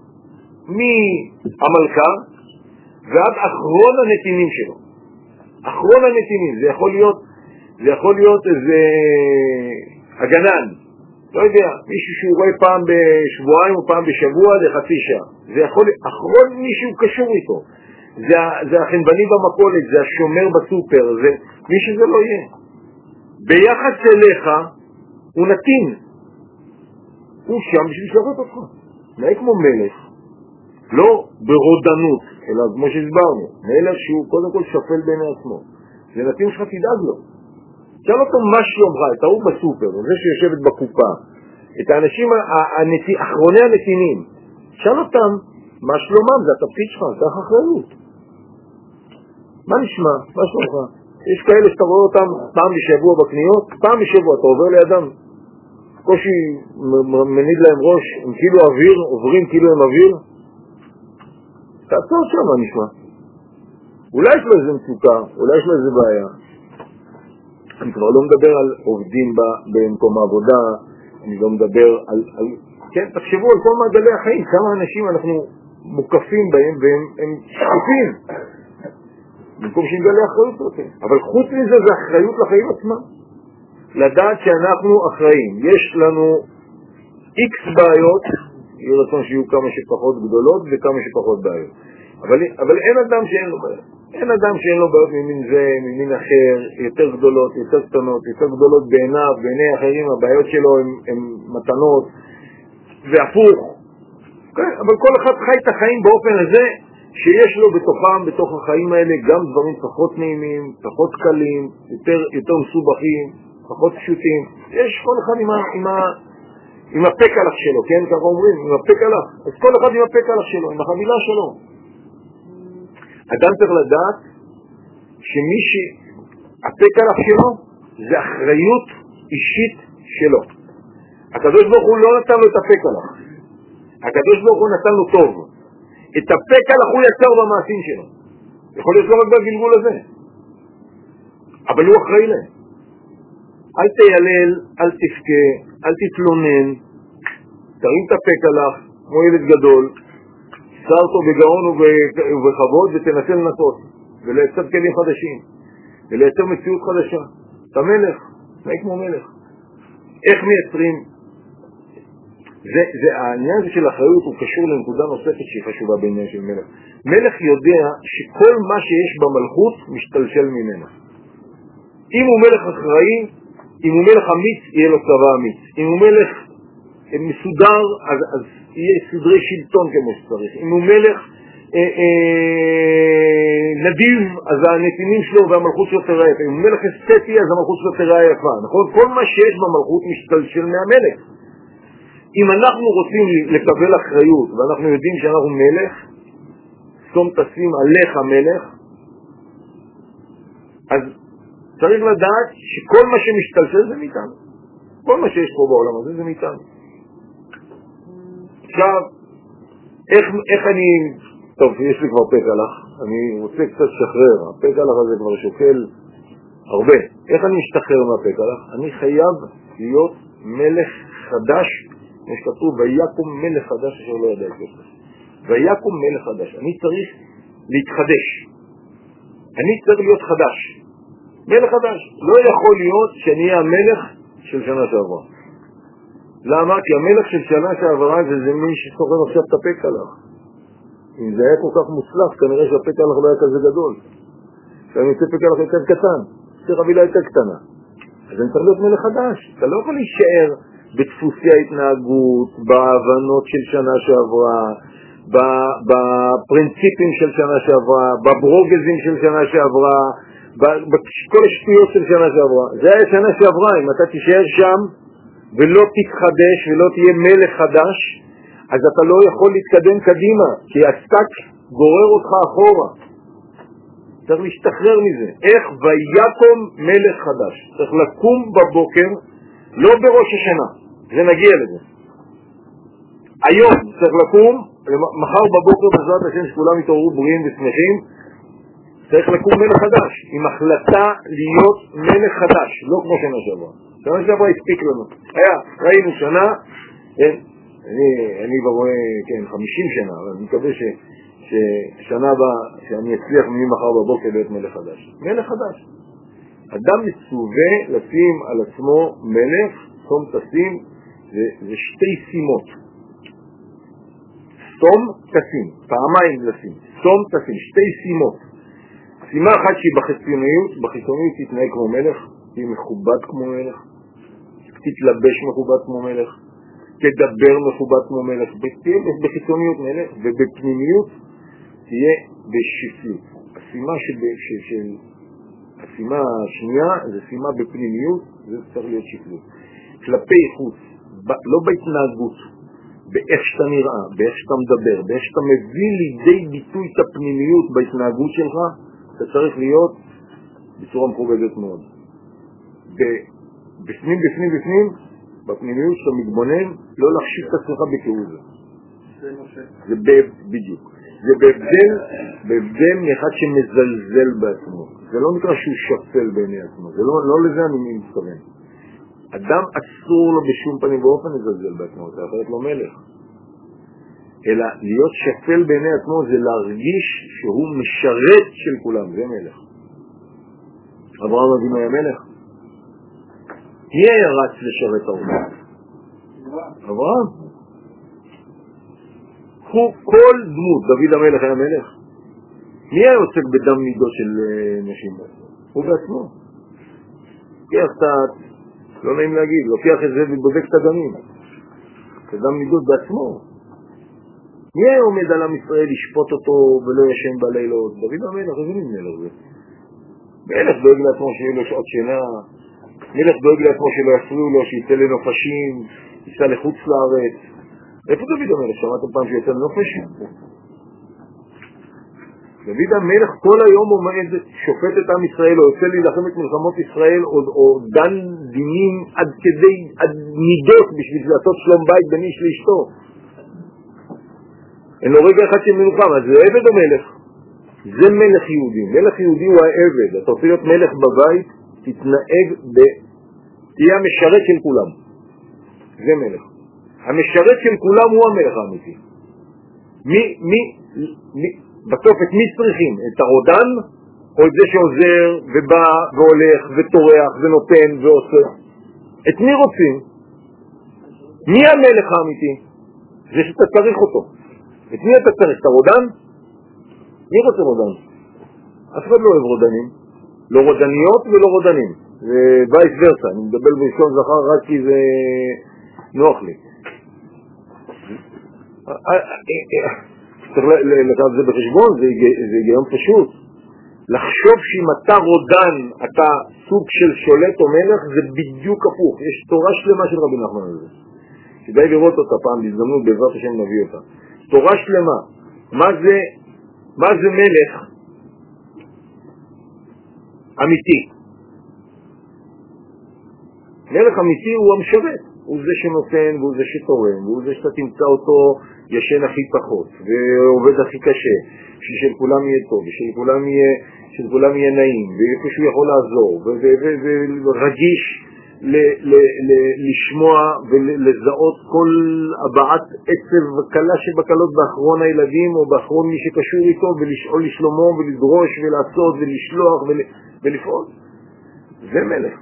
מהמלכה ועד אחרון הנתינים שלו. אחרון הנתינים, זה יכול להיות, זה יכול להיות איזה הגנן. לא יודע, מישהו שהוא רואה פעם בשבועיים או פעם בשבוע לחצי שעה. זה יכול להיות, אחרון מישהו קשור איתו. זה, זה החנבני במכולת, זה השומר בסופר, זה מי שזה לא יהיה. ביחס אליך הוא נתין. הוא שם בשביל לשרת אותך. נהיה כמו מלך, לא ברודנות, אלא כמו שהסברנו, מלך שהוא קודם כל שפל בין עצמו. זה נתין שלך תדאג לו. שאל אותו מה שלומך, את ההוא בסופר, זה שיושבת בקופה, את האנשים הנתי, אחרוני הנתינים, שאל אותם מה שלומם, זה התפקיד שלך, זה אחריות. מה נשמע? מה שלומך? יש כאלה שאתה רואה אותם פעם בשבוע בקניות, פעם בשבוע אתה עובר לידם, קושי מניד להם ראש, הם כאילו אוויר, עוברים כאילו הם אוויר. תעצור שם, מה נשמע? אולי יש לו איזה מצוקה, אולי יש לו איזה בעיה. אני כבר לא מדבר על עובדים במקום העבודה, אני לא מדבר על, על... כן, תחשבו על כל מעגלי החיים, כמה אנשים אנחנו מוקפים בהם והם הם שקופים. במקום שנגלה אחריות אותם. אבל חוץ מזה זה אחריות לחיים עצמם. לדעת שאנחנו אחראים. יש לנו איקס בעיות, יהיה רצון שיהיו כמה שפחות גדולות וכמה שפחות בעיות. אבל, אבל אין אדם שאין לו בעיות. אין אדם שאין לו בעיות ממין זה, ממין אחר, יותר גדולות, יותר קטנות, יותר גדולות בעיניו, בעיני אחרים, הבעיות שלו הן מתנות, והפוך. כן, אבל כל אחד חי את החיים באופן הזה, שיש לו בתוכם, בתוך החיים האלה, גם דברים פחות נעימים, פחות קלים, יותר, יותר מסובכים, פחות פשוטים. יש כל אחד עם, ה, עם, ה, עם הפק הלך שלו, כן? ככה אומרים, עם הפק הלך. אז כל אחד עם הפק הלך שלו, עם החבילה שלו. אדם צריך לדעת שמי שהפק הלך שלו, זה אחריות אישית שלו. הקדוש ברוך הוא לא נתן לו את הפק הלך. הקדוש ברוך הוא נתן לו טוב. את הפק הלך הוא יצר במעשים שלו. יכול להיות לא רק בגלגול הזה. אבל הוא אחראי להם. אל תיילל, אל תפקה, אל תתלונן, תרים את הפק הלך, כמו ילד גדול, שר אותו בגאון ובכבוד ותנסה לנסות, ולייצר כלים חדשים, ולייצר מציאות חדשה. אתה מלך, תנהי כמו מלך. איך מייצרים? זה, זה, העניין הזה של האחריות הוא קשור לנקודה נוספת שהיא חשובה בעניין של מלך. מלך יודע שכל מה שיש במלכות משתלשל ממנו. אם הוא מלך אחראי, אם הוא מלך אמיץ, יהיה לו צבא אמיץ. אם הוא מלך מסודר, אז, אז יהיה סדרי שלטון כמו שצריך. אם הוא מלך אה, אה, נדיב, אז הנתינים שלו והמלכות שלו תראה יפה. אם הוא מלך אסתטי, אז המלכות שלו תראה יפה. נכון? כל מה שיש במלכות משתלשל מהמלך. אם אנחנו רוצים לקבל אחריות, ואנחנו יודעים שאנחנו מלך, שום תשים עליך מלך, אז צריך לדעת שכל מה שמשתלשל זה מאיתנו. כל מה שיש פה בעולם הזה זה מאיתנו. עכשיו, איך, איך אני... טוב, יש לי כבר פק הלך, אני רוצה קצת לשחרר. הפק הלך הזה כבר שוקל הרבה. איך אני משתחרר מהפק הלך? אני חייב להיות מלך חדש, כמו שכתוב, ויקום מלך חדש אשר לא ידע את זה. ויקום מלך חדש. אני צריך להתחדש. אני צריך להיות חדש. מלך חדש. לא יכול להיות שאני אהיה המלך של שנה שעברה. למה? כי המלך של שנה שעברה זה, זה מי שסוחר עכשיו את הפק הלך. אם זה היה כל כך מוצלח, כנראה שהפק הלך לא היה כזה גדול. כשאני רוצה פק הלך יותר קטן, צריך חבילה יותר קטנה. אז אני צריך להיות מלך חדש. אתה לא יכול להישאר בדפוסי ההתנהגות, בהבנות של שנה שעברה, בפרינציפים של שנה שעברה, בברוגזים של שנה שעברה, בכל השטויות של שנה שעברה. זה היה שנה שעברה. אם אתה תישאר שם ולא תתחדש ולא תהיה מלך חדש, אז אתה לא יכול להתקדם קדימה, כי הסטק גורר אותך אחורה. צריך להשתחרר מזה. איך? ויקום מלך חדש. צריך לקום בבוקר, לא בראש השנה. זה נגיע לזה. היום צריך לקום, מחר בבוקר בעזרת השם שכולם יתעוררו בריאים ושמחים, צריך לקום מלך חדש, עם החלטה להיות מלך חדש, לא כמו שנה שעברה. שנה שעברה הספיק לנו. היה, ראינו שנה, כן, אני, אני ברואה, כן, חמישים שנה, אבל אני מקווה ש, ששנה הבאה, שאני אצליח ממחר בבוקר להיות מלך חדש. מלך חדש. אדם מצווה לשים על עצמו מלך, סום תשים, זה, זה שתי שימות. סום תשים, פעמיים לשים. סום תשים, שתי שימות. שימה אחת שהיא בחיצוניות, בחיצוניות תתנהג כמו מלך, תהיה מכובד כמו מלך, תתלבש מכובד כמו מלך, תדבר מכובד כמו מלך, תהיה בחיצוניות מלך, ובפנימיות תהיה בשפלות. השימה של... של השימה השנייה זה שימה בפנימיות, זה צריך להיות שפלות. כלפי חוץ, לא בהתנהגות, באיך שאתה נראה, באיך שאתה מדבר, באיך שאתה מביא לידי ביטוי את הפנימיות בהתנהגות שלך, אתה צריך להיות בצורה מכובדת מאוד. בפנים, בפנים, בפנים, בפנימיות שאתה מתבונן, לא להחשיב את עצמך בכאוזה. זה בדיוק. זה בהבדל, בהבדל מאחד שמזלזל בעצמו. זה לא נקרא שהוא שפל בעיני עצמו. זה לא, לא לזה אני מתכוון. אדם אסור לו בשום פנים ואופן לזלזל בעצמו, זה אחרת לא מלך. אלא להיות שפל בעיני עצמו זה להרגיש שהוא משרת של כולם, זה מלך. אברהם אבינו היה מלך. מי היה רץ לשרת העולם? אברהם. הוא כל דמות, דוד המלך היה מלך. מי היה עוסק בדם מידות של נשים? הוא בעצמו. לוקח את, לא נעים להגיד, לוקח את זה ובודק את הדמים. את הדם מידות בעצמו. מי היה עומד על עם ישראל לשפוט אותו ולא ישן בלילות? דוד המלך, איזה מין מלך זה? מלך דואג לעצמו שיהיה לו שעות שינה, מלך דואג לעצמו שלא יפריעו לו, שיצא לנופשים, ייסע לחוץ לארץ. איפה דוד המלך? שמעתם פעם שיצא לנופשים? דוד המלך כל היום עומד, שופט את עם ישראל, או יוצא להילחם את מלחמות ישראל, או, או דן דינים עד כדי, עד מידות בשביל לעשות שלום בית בין איש לאשתו. אין לו רגע אחד של מלוכה, אז זה עבד או מלך? זה מלך יהודי. מלך יהודי הוא העבד. אתה רוצה להיות מלך בבית, תתנהג ב... תהיה המשרת של כולם. זה מלך. המשרת של כולם הוא המלך האמיתי. מי, מי, מי, בסוף את מי צריכים? את הרודן, או את זה שעוזר ובא והולך וטורח ונותן ועושה? את מי רוצים? מי המלך האמיתי? זה שאתה צריך אותו. את מי אתה צריך? את הרודן? מי רוצה רודן? אף אחד לא אוהב רודנים. לא רודניות ולא רודנים. זה וייס ורסה. אני מדבר בלשון זכר רק כי זה נוח לי. צריך לקחת את זה בחשבון, זה היגיון פשוט. לחשוב שאם אתה רודן, אתה סוג של שולט או מלך, זה בדיוק הפוך. יש תורה שלמה של רבי נחמן על זה. כדאי לראות אותה פעם, בהזדמנות, בעזרת השם נביא אותה. תורה שלמה. מה זה, מה זה מלך אמיתי? מלך אמיתי הוא המשרת. הוא זה שנותן, והוא זה שתורם, והוא זה שאתה תמצא אותו ישן הכי פחות, ועובד הכי קשה, של כולם יהיה טוב, של כולם יהיה, של כולם יהיה נעים, ואיפה שהוא יכול לעזור, ורגיש לשמוע ולזהות כל הבעת עצב קלה שבקלות באחרון הילדים, או באחרון מי שקשור איתו, ולשאול לשלומו, ולדרוש, ולעשות, ולשלוח, ולפעול. זה מלך.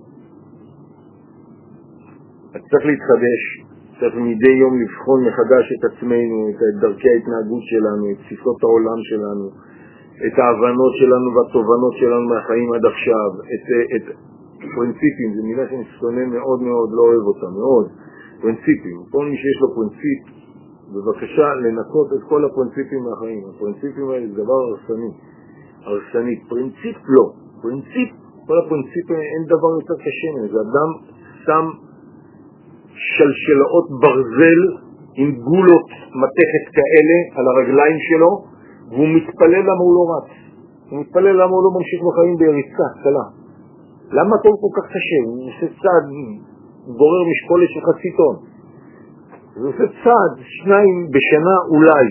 אז צריך להתחדש, צריך מדי יום לבחון מחדש את עצמנו, את דרכי ההתנהגות שלנו, את תפיסות העולם שלנו, את ההבנות שלנו והתובנות שלנו מהחיים עד עכשיו, את, את פרינציפים, זו מילה שאני שונא מאוד מאוד, לא אוהב אותה, מאוד, פרינציפים. כל מי שיש לו פרינציפ, בבקשה לנקות את כל הפרינציפים מהחיים. הפרינציפים האלה זה דבר הרסני, הרסני. פרינציפ לא, פרינציפ, כל הפרינציפים אין דבר יותר קשה מזה, זה אדם שם שלשלאות ברזל עם גולות מתכת כאלה על הרגליים שלו, והוא מתפלל למה הוא לא רץ. הוא מתפלל למה הוא לא ממשיך בחיים בריצה קלה. למה הכל כל כך קשה? הוא עושה צעד, הוא גורר משקולת של חצי טון. הוא עושה צעד, שניים בשנה אולי.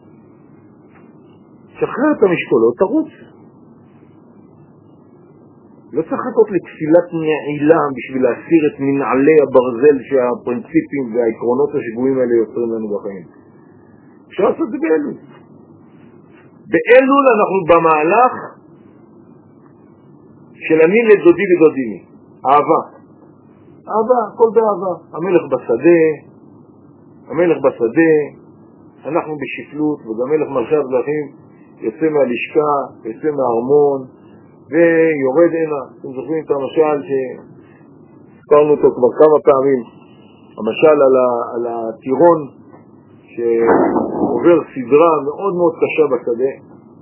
שחרר את המשקולות, תרוץ. לא צריך לחכות לתפילת נעילה בשביל להסיר את מנעלי הברזל שהפרינציפים והעקרונות השבועים האלה יוצרים לנו בחיים. אפשר לעשות את זה באלול. באלול אנחנו במהלך של אני לדודי ודודיני. אהבה. אהבה, הכל באהבה. המלך בשדה, המלך בשדה, אנחנו בשפלות, וגם מלך מלכי המלכים יוצא מהלשכה, יוצא מהארמון, ויורד הנה. אתם זוכרים את המשל שספרנו אותו כבר כמה פעמים, המשל על, ה, על הטירון שעובר סדרה מאוד מאוד קשה בשדה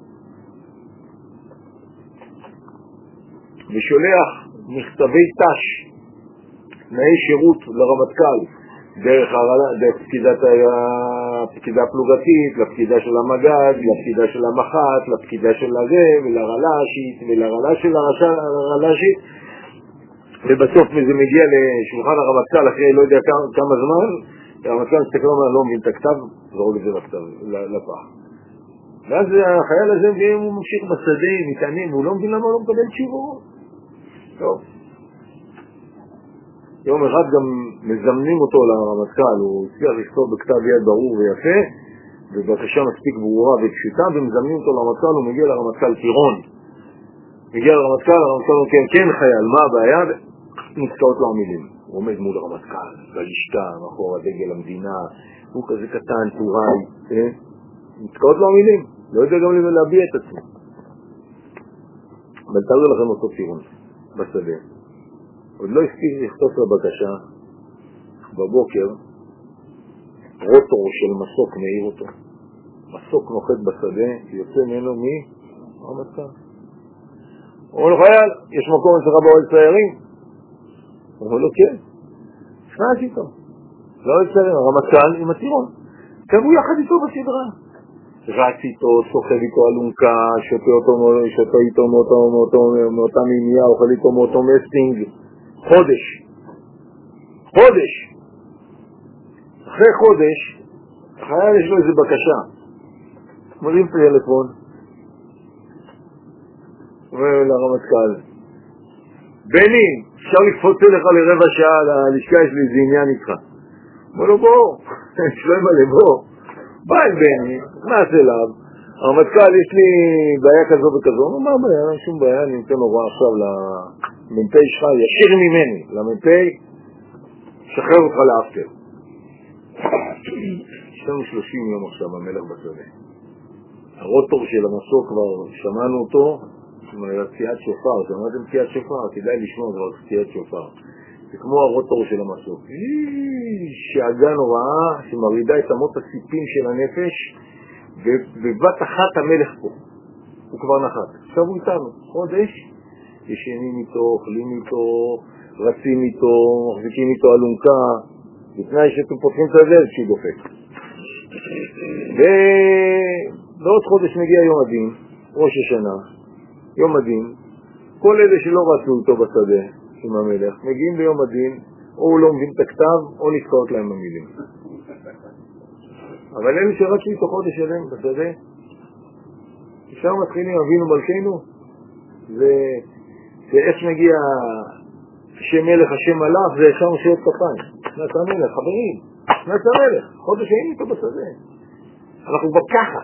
ושולח מכתבי תש, תנאי שירות לרמטכ"ל דרך, דרך פקידת הפקידה הפלוגתית, לפקידה של המג"ד, לפקידה של המח"ט, לפקידה של הזה, ולרל"שית, ולרל"ש של הרל"שית, ובסוף זה מגיע לשולחן הרמטכ"ל אחרי לא יודע כמה, כמה זמן, הרמטכ"ל מסתכל אומר, לא מבין את הכתב, זרוק את זה לכתב, לפח. ואז החייל הזה הוא ממשיך בשדה, מתעניין, והוא לא מבין למה הוא לא מקבל תשובות. טוב. יום אחד גם מזמנים אותו לרמטכ"ל, הוא הצליח לכתוב בכתב יד ברור ויפה, ובקשה מספיק ברורה ופשוטה, ומזמנים אותו לרמטכ"ל, הוא מגיע לרמטכ"ל טירון. מגיע לרמטכ"ל, הרמטכ"ל אומר, כן, כן חייל, מה הבעיה? נתקעות לו המילים. הוא עומד מול הרמטכ"ל, בלשכה, מאחור הדגל המדינה, הוא כזה קטן, טוראי, כן? נתקעות לו המילים, לא יודע גם להביע את עצמו. אבל תראו לכם אותו טירון, בשדה. עוד לא הספיק לכתוב לבקשה, בבוקר, רוטור של מסוק מאיר אותו. מסוק נוחת בשדה, יוצא ממנו מי? הרמטכ"ל. אומר לו, חייל, יש מקום אצלך באוהל סיירים? הוא אומר לו, כן. נכנס איתו. לא אוהל סיירים, הרמטכ"ל עם הטירון. קבעו יחד איתו בסדרה. רץ איתו, סוחב איתו אלונקה, שותה אותו, שותה איתו מאותו, מאותו, מאותה מימיה, אוכל איתו מאותו מסטינג. חודש. חודש. אחרי חודש, החייל יש לו איזו בקשה. מורים את הטלפון. אומר לרמטכ"ל, בני, אפשר לקפוץ אליך לרבע שעה ללשכה, יש לי איזה עניין איתך. אומר לו, בוא, שלא ימלא, בוא. בא אל בני, נכנס אליו, הרמטכ"ל, יש לי בעיה כזו וכזו. הוא אומר, מה הבעיה? אין שום בעיה, אני נותן הוראה עכשיו למ"פ שלך, ישיר ממני, למ"פ, שחרר אותך לאפטר. יש לנו שלושים יום עכשיו המלך בשדה. הרוטור של המסוק כבר שמענו אותו, תקיעת שופר, שמעתם תקיעת שופר, כדאי לשמוע כבר תקיעת שופר. זה כמו הרוטור של המסוק. שאגה נוראה שמרידה את אמות הסיפים של הנפש, ובבת אחת המלך פה. הוא כבר נחת. עכשיו הוא איתנו, חודש, ישנים איתו, אוכלים איתו, רצים איתו, מחזיקים איתו אלונקה, בתנאי שאתם פותחים את הדלת שהיא דופק. ובעוד חודש מגיע יום הדין, ראש השנה, יום הדין, כל אלה שלא רצו איתו בשדה עם המלך, מגיעים ביום הדין, או הוא לא מבין את הכתב, או נתקעות להם המילים. אבל אלה שרצו איתו חודש שלהם בשדה, אפשר מתחילים, אבינו מלכנו, ואיך מגיע השם מלך, השם מלך, זה אפשר משיעות כפיים. נכנס המלך, חברים, נכנס המלך, חודש אין איתו בשדה. אנחנו כבר ככה.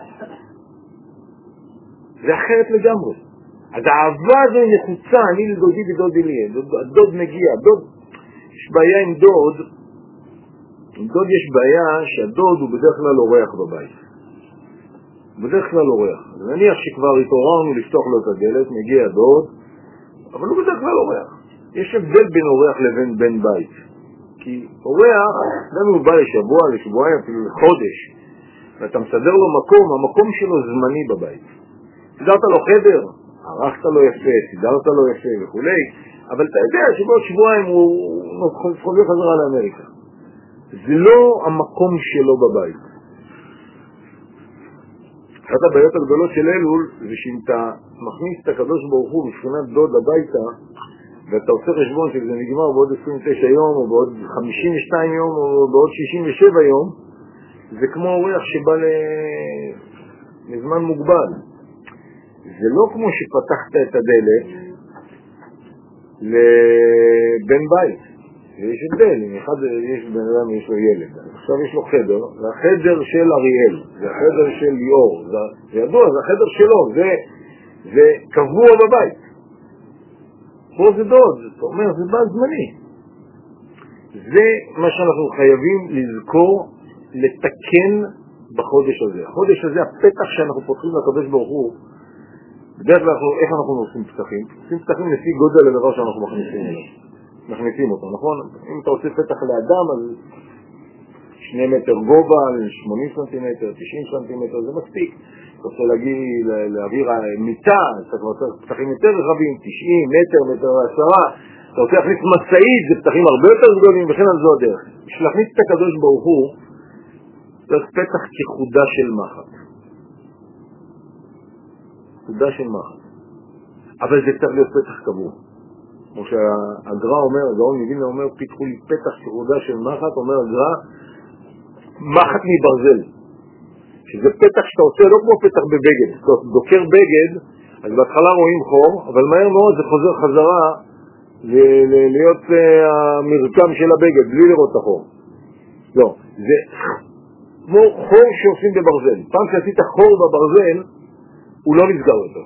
זה אחרת לגמרי. אז האהבה הזו היא נחוצה, אני לדודי ודודי לי. הדוד מגיע, דוד, יש בעיה עם דוד, עם דוד יש בעיה שהדוד הוא בדרך כלל אורח בבית. בדרך כלל אורח. נניח שכבר התעוררנו לפתוח לו את הדלת, מגיע דוד, אבל הוא בדרך כלל אורח. יש הבדל בין אורח לבין בן בית. כי אורח, גם הוא בא לשבוע, לשבועיים, אפילו לחודש, ואתה מסדר לו מקום, המקום שלו זמני בבית. סידרת לו חדר, ערכת לו יפה, סידרת לו יפה וכו', אבל אתה יודע שבעוד שבועיים הוא חוזר חזרה לאמריקה. זה לא המקום שלו בבית. אחת הבעיות הגדולות של אלול זה שאם אתה מכניס את הקדוש ברוך הוא בשכונת דוד הביתה, ואתה עושה חשבון שזה נגמר בעוד עשרים ותשע יום, או בעוד חמישים ושתיים יום, או בעוד שישים ושבע יום, זה כמו אורח שבא לזמן מוגבל. זה לא כמו שפתחת את הדלת לבן בית. יש הבדל, אם אחד יש בן אדם יש לו ילד, עכשיו יש לו חדר, זה החדר של אריאל, זה החדר של ליאור, זה, זה ידוע, זה החדר שלו, זה, זה קבוע בבית. פה זה דוד, זאת אומרת, זה בא זמני. זה מה שאנחנו חייבים לזכור, לתקן בחודש הזה. החודש הזה, הפתח שאנחנו פותחים לקדוש ברוך הוא, בדרך כלל אנחנו, איך אנחנו עושים פתחים? עושים פתחים לפי גודל לדבר שאנחנו מכניסים אליו. מכניסים אותו, נכון? אם אתה עושה פתח לאדם, אז שני מטר גובה, שמונים סנטימטר, תשעים סנטימטר, זה מספיק. אתה רוצה להגיע, להעביר מיטה, אתה כבר צריך פתחים יותר רחבים, תשעים מטר, מטר עשרה, אתה רוצה להכניס מסעית, זה פתחים הרבה יותר גדולים, וכן על זו הדרך. בשביל להכניס את הקדוש ברוך הוא, צריך פתח כחודה של מחט. חודה של מחט. אבל זה צריך להיות פתח קבוע. כמו שהגר"א אומר, הגאון מווילנה אומר, פיתחו לי פתח כחודה של מחט, אומר הגר"א, מחט מברזל. שזה פתח שאתה עושה לא כמו פתח בבגד. אתה דוקר בגד, אז בהתחלה רואים חור, אבל מהר מאוד זה חוזר חזרה ל- ל- להיות uh, המרקם של הבגד, בלי לראות את החור. לא, זה כמו חור שעושים בברזל. פעם שעשית חור בברזל, הוא לא נסגר יותר.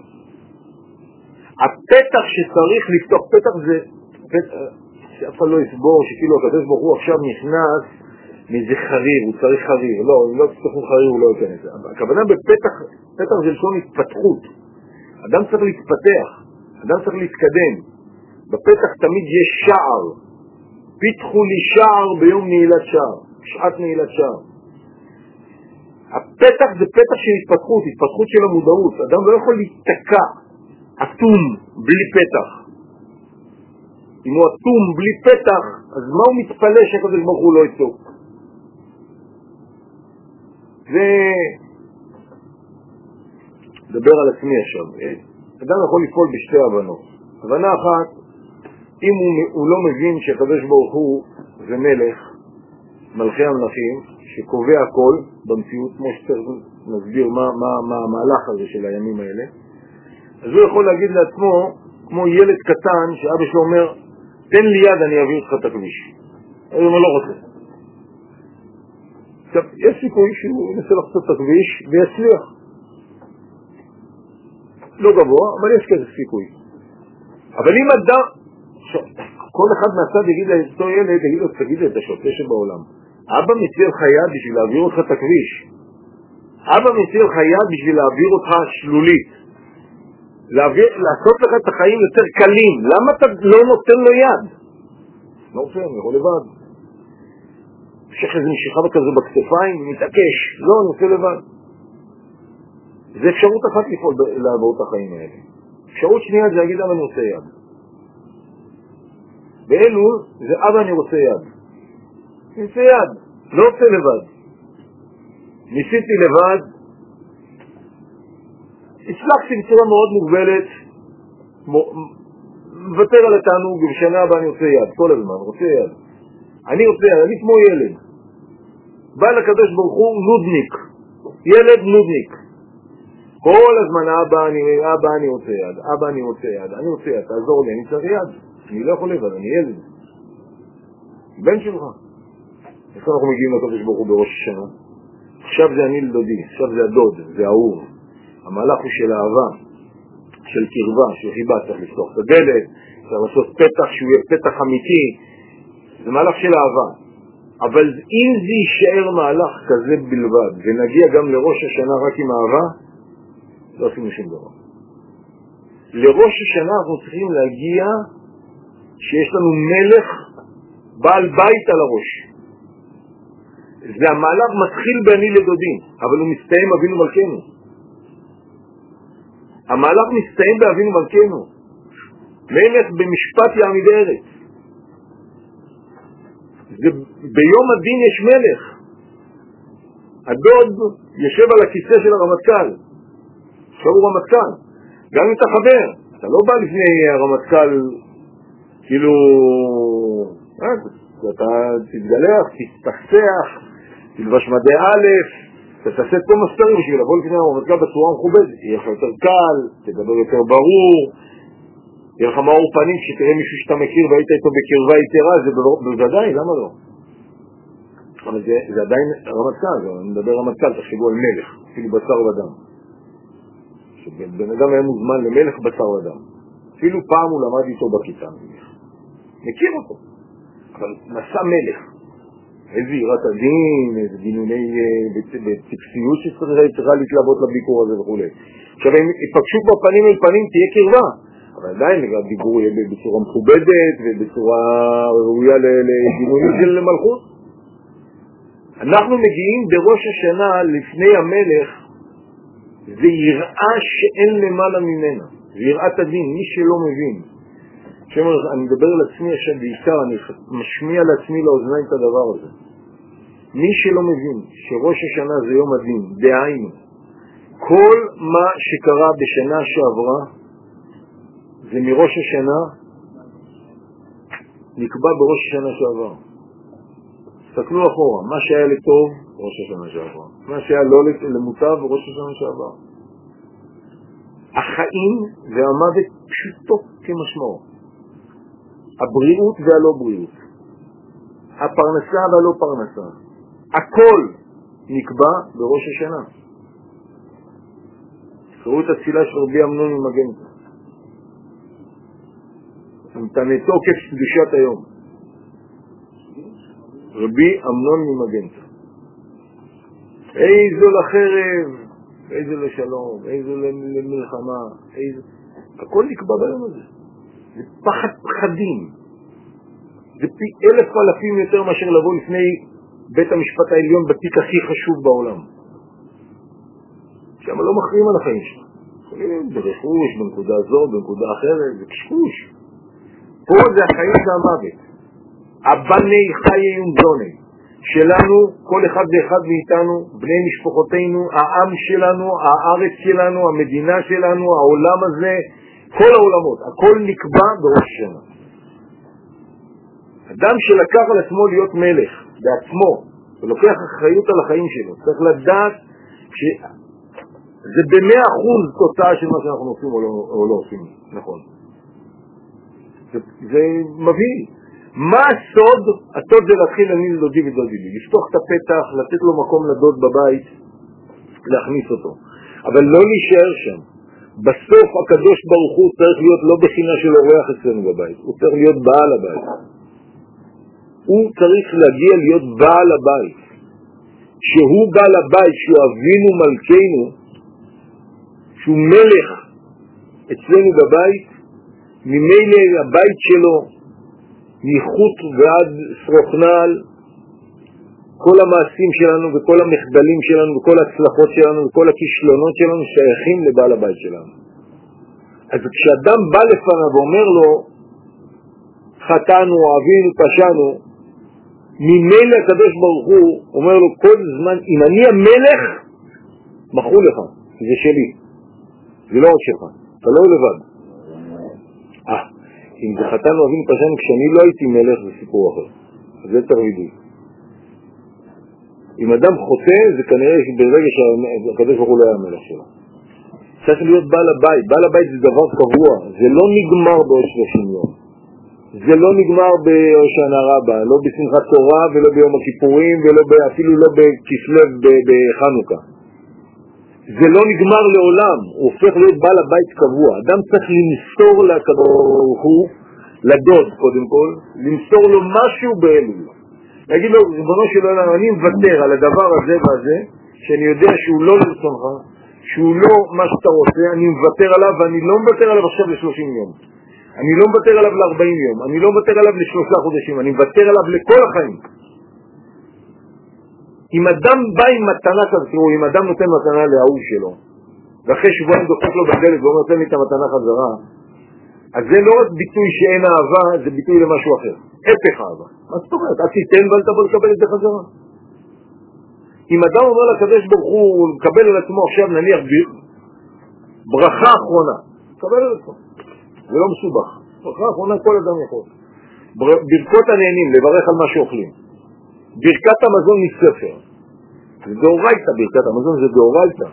הפתח שצריך לפתוח פתח זה פתח, שאף אחד לא יסבור שכאילו הקדוש ברוך הוא עכשיו נכנס מאיזה חריר, הוא צריך חריר. לא, אם לא תפתחו חריר הוא לא ייכנס. הכוונה בפתח, פתח זה לשון התפתחות. אדם צריך להתפתח, אדם צריך להתקדם. בפתח תמיד יש שער. פיתחו לי שער ביום נעילת שער. שעת נעילת שער. הפתח זה פתח של התפתחות, התפתחות של המודעות. אדם לא יכול להתקע אטום בלי פתח. אם הוא אטום בלי פתח, אז מה הוא מתפלא שהקדוש ברוך הוא לא יצאו? זה... דבר על עצמי עכשיו. אדם יכול לפעול בשתי הבנות. הבנה אחת, אם הוא, הוא לא מבין שהקדוש ברוך הוא זה מלך, מלכי המלכים, שקובע הכל במציאות, כמו שנסביר מה, מה, מה המהלך הזה של הימים האלה, אז הוא יכול להגיד לעצמו, כמו ילד קטן, שאבא שלו אומר, תן לי יד, אני אעביר לך את הכביש. הוא אומר, לא רוצה. עכשיו, יש סיכוי שהוא ינסה לחצות את הכביש ויצליח. לא גבוה, אבל יש כזה סיכוי. אבל אם אדם, כל אחד מהצד יגיד לאותו ילד, יגיד לו, תגיד לי את השוטה שבעולם. אבא מציע לך יד בשביל להעביר אותך את הכביש. אבא מציע לך יד בשביל להעביר אותך שלולית. להעביר, לעשות לך את החיים יותר קלים. למה אתה לא נותן לו יד? לא רוצה, אני יכול לבד. יש איזה משיכה כזו בכתפיים, מתעקש. לא, אני רוצה לבד. זה אפשרות אחת לפעול לעבור את החיים האלה. אפשרות שנייה זה להגיד, אבא אני רוצה יד. באלו זה אבא אני רוצה יד. אני רוצה יד, לא רוצה לבד. ניסיתי לבד, הצלחתי בצורה מאוד מוגבלת, מוותר על התענוג, ובשנה הבאה אני רוצה יד, כל הזמן, רוצה יד. אני רוצה יד, אני כמו ילד. בא לקדוש ברוך הוא נודניק, ילד נודניק. כל הזמן אבא אני, אבא אני רוצה יד, אבא אני רוצה יד, אני רוצה יד, תעזור לי, אני צריך יד. אני לא יכול לבד, אני ילד. בן שלך. איך אנחנו מגיעים לקדוש ברוך הוא בראש השנה? עכשיו זה אני לדודי, עכשיו זה הדוד, זה האור. המהלך הוא של אהבה, של קרבה, של חיבה, צריך לפתוח את הדלת, צריך לעשות פתח שהוא יהיה פתח אמיתי. זה מהלך של אהבה. אבל אם זה יישאר מהלך כזה בלבד, ונגיע גם לראש השנה רק עם אהבה, לא עשינו שום דבר. לראש השנה אנחנו צריכים להגיע שיש לנו מלך בעל בית על הראש. זה המהלך מתחיל בעני לדודים, אבל הוא מסתיים אבינו מלכנו. המהלך מסתיים באבינו מלכנו. מלך במשפט יעמיד ארץ. זה, ביום הדין יש מלך. הדוד יושב על הכיסא של הרמטכ"ל. עכשיו הוא רמטכ"ל. גם אם אתה חבר, אתה לא בא לפני הרמטכ"ל כאילו, אה, אתה תתגלח, תתפחצח, תלבש מדי א', אתה תעשה את כל מסתרים בשביל לבוא לפני הרמטכ"ל בצורה מכובדת. יהיה לך יותר קל, תדבר יותר ברור, יהיה לך מאור פנים שתראה מישהו שאתה מכיר והיית איתו בקרבה יתרה, זה בוודאי, למה לא? אבל זה, זה עדיין רמטכ"ל, אני מדבר רמטכ"ל, תחשבו על מלך, אפילו בשר ודם. שבן אדם היה מוזמן למלך בשר ודם. אפילו פעם הוא למד איתו בכיתה. מכיר אותו. אבל נשא מלך. איזה יראת הדין, איזה גינוני בטקסיות שצריכה להתלוות לביקור הזה וכו'. עכשיו, אם יפגשו פה פנים אל פנים, תהיה קרבה. אבל עדיין הדיבור יהיה בצורה מכובדת ובצורה ראויה לגינויים של מלכות. אנחנו מגיעים בראש השנה לפני המלך, זה יראה שאין למעלה ממנה. זה יראת הדין, מי שלא מבין. שאומר, אני מדבר על עצמי עכשיו בעיקר, אני משמיע לעצמי לאוזניים את הדבר הזה. מי שלא מבין שראש השנה זה יום הדין, דהיינו, כל מה שקרה בשנה שעברה, זה מראש השנה, נקבע בראש השנה שעברה. תסתכלו אחורה, מה שהיה לטוב, ראש השנה שעברה. מה שהיה לא למוטב, ראש השנה שעברה. החיים והמוות פשוטו כמשמעו. הבריאות והלא בריאות. הפרנסה והלא פרנסה. הכל נקבע בראש השנה. תראו את התפילה של רבי אמנון ממגנצא. נתנתו כקדושת היום. רבי אמנון ממגנצא. איזו לחרב, איזו לשלום, איזו למלחמה, איזו... הכל נקבע ביום הזה. זה פחד פחדים. זה פי אלף אלפים יותר מאשר לבוא לפני בית המשפט העליון בתיק הכי חשוב בעולם. שם לא מכריעים על החיים שלך. יכולים ברכוש, בנקודה זו, בנקודה אחרת, זה קשקוש. פה זה החיים והמוות. הבני חיי ומזוני שלנו, כל אחד ואחד מאיתנו, בני משפחותינו, העם שלנו, הארץ שלנו, המדינה שלנו, העולם הזה, כל העולמות, הכל נקבע בראש השנה. אדם שלקח על עצמו להיות מלך בעצמו, ולוקח אחריות על החיים שלו, צריך לדעת שזה במאה אחוז תוצאה של מה שאנחנו עושים או לא, או לא עושים, נכון. זה, זה מביא. מה הסוד? הסוד זה להתחיל אני לדודי ודודי לי, לפתוח את הפתח, לתת לו מקום לדוד בבית, להכניס אותו. אבל לא להישאר שם. בסוף הקדוש ברוך הוא צריך להיות לא בחינה של אורח אצלנו בבית, הוא צריך להיות בעל הבית. הוא צריך להגיע להיות בעל הבית. שהוא בעל הבית, שהוא אבינו מלכנו, שהוא מלך אצלנו בבית, ממילא הבית שלו, מחוט ועד סרוכנל, כל המעשים שלנו וכל המחדלים שלנו וכל ההצלחות שלנו וכל הכישלונות שלנו שייכים לבעל הבית שלנו. אז כשאדם בא לפניו ואומר לו, חטאנו, אוהבינו, פשענו, ממילא הקדוש ברוך הוא אומר לו כל זמן, אם אני המלך, מכרו לך, זה שלי, זה לא רק שלך, אתה לא לבד. אה, אם זה חטאנו, אוהבינו, פשענו, כשאני לא הייתי מלך זה סיפור אחר, אז זה תרגידי. אם אדם חוטא, זה כנראה ברגע שהקדוש ברוך הוא לא היה המלך שלו. צריך להיות בעל הבית, בעל הבית זה דבר קבוע, זה לא נגמר בעוד שלושים יום. זה לא נגמר בהושענא רבה, לא בשמחת תורה ולא ביום הכיפורים ואפילו לא בכסלו בחנוכה. זה לא נגמר לעולם, הוא הופך להיות בעל הבית קבוע. אדם צריך למסור לקדוש ברוך הוא, לדוד קודם כל, למסור לו משהו באלול. להגיד לו, ריבונו של עולם, אני מוותר על הדבר הזה והזה, שאני יודע שהוא לא לרצונך, שהוא לא מה שאתה רוצה, אני מוותר עליו ואני לא מוותר עליו עכשיו ל-שלושים יום. אני לא מוותר עליו ל-ארבעים יום, אני לא מוותר עליו לשלושה חודשים, אני מוותר עליו לכל החיים. אם אדם בא עם מתנה כזאת, תראו, אם אדם נותן מתנה לאהוב שלו, ואחרי שבועיים דופק לו בדלת ואומר, נותן לי את המתנה חזרה, אז זה לא רק ביטוי שאין אהבה, זה ביטוי למשהו אחר. הפך אהבה. מה זאת אומרת? אז תיתן ואל תבוא לקבל את זה חזרה. אם אדם אומר לקדוש ברוך הוא, הוא מקבל על עצמו עכשיו נניח ברכה אחרונה, קבל על עצמו. זה לא מסובך. ברכה אחרונה כל אדם יכול. ברכות הנהנים, לברך על מה שאוכלים. ברכת המזון מספר. זה דאורייתא, ברכת המזון זה דאורייתא.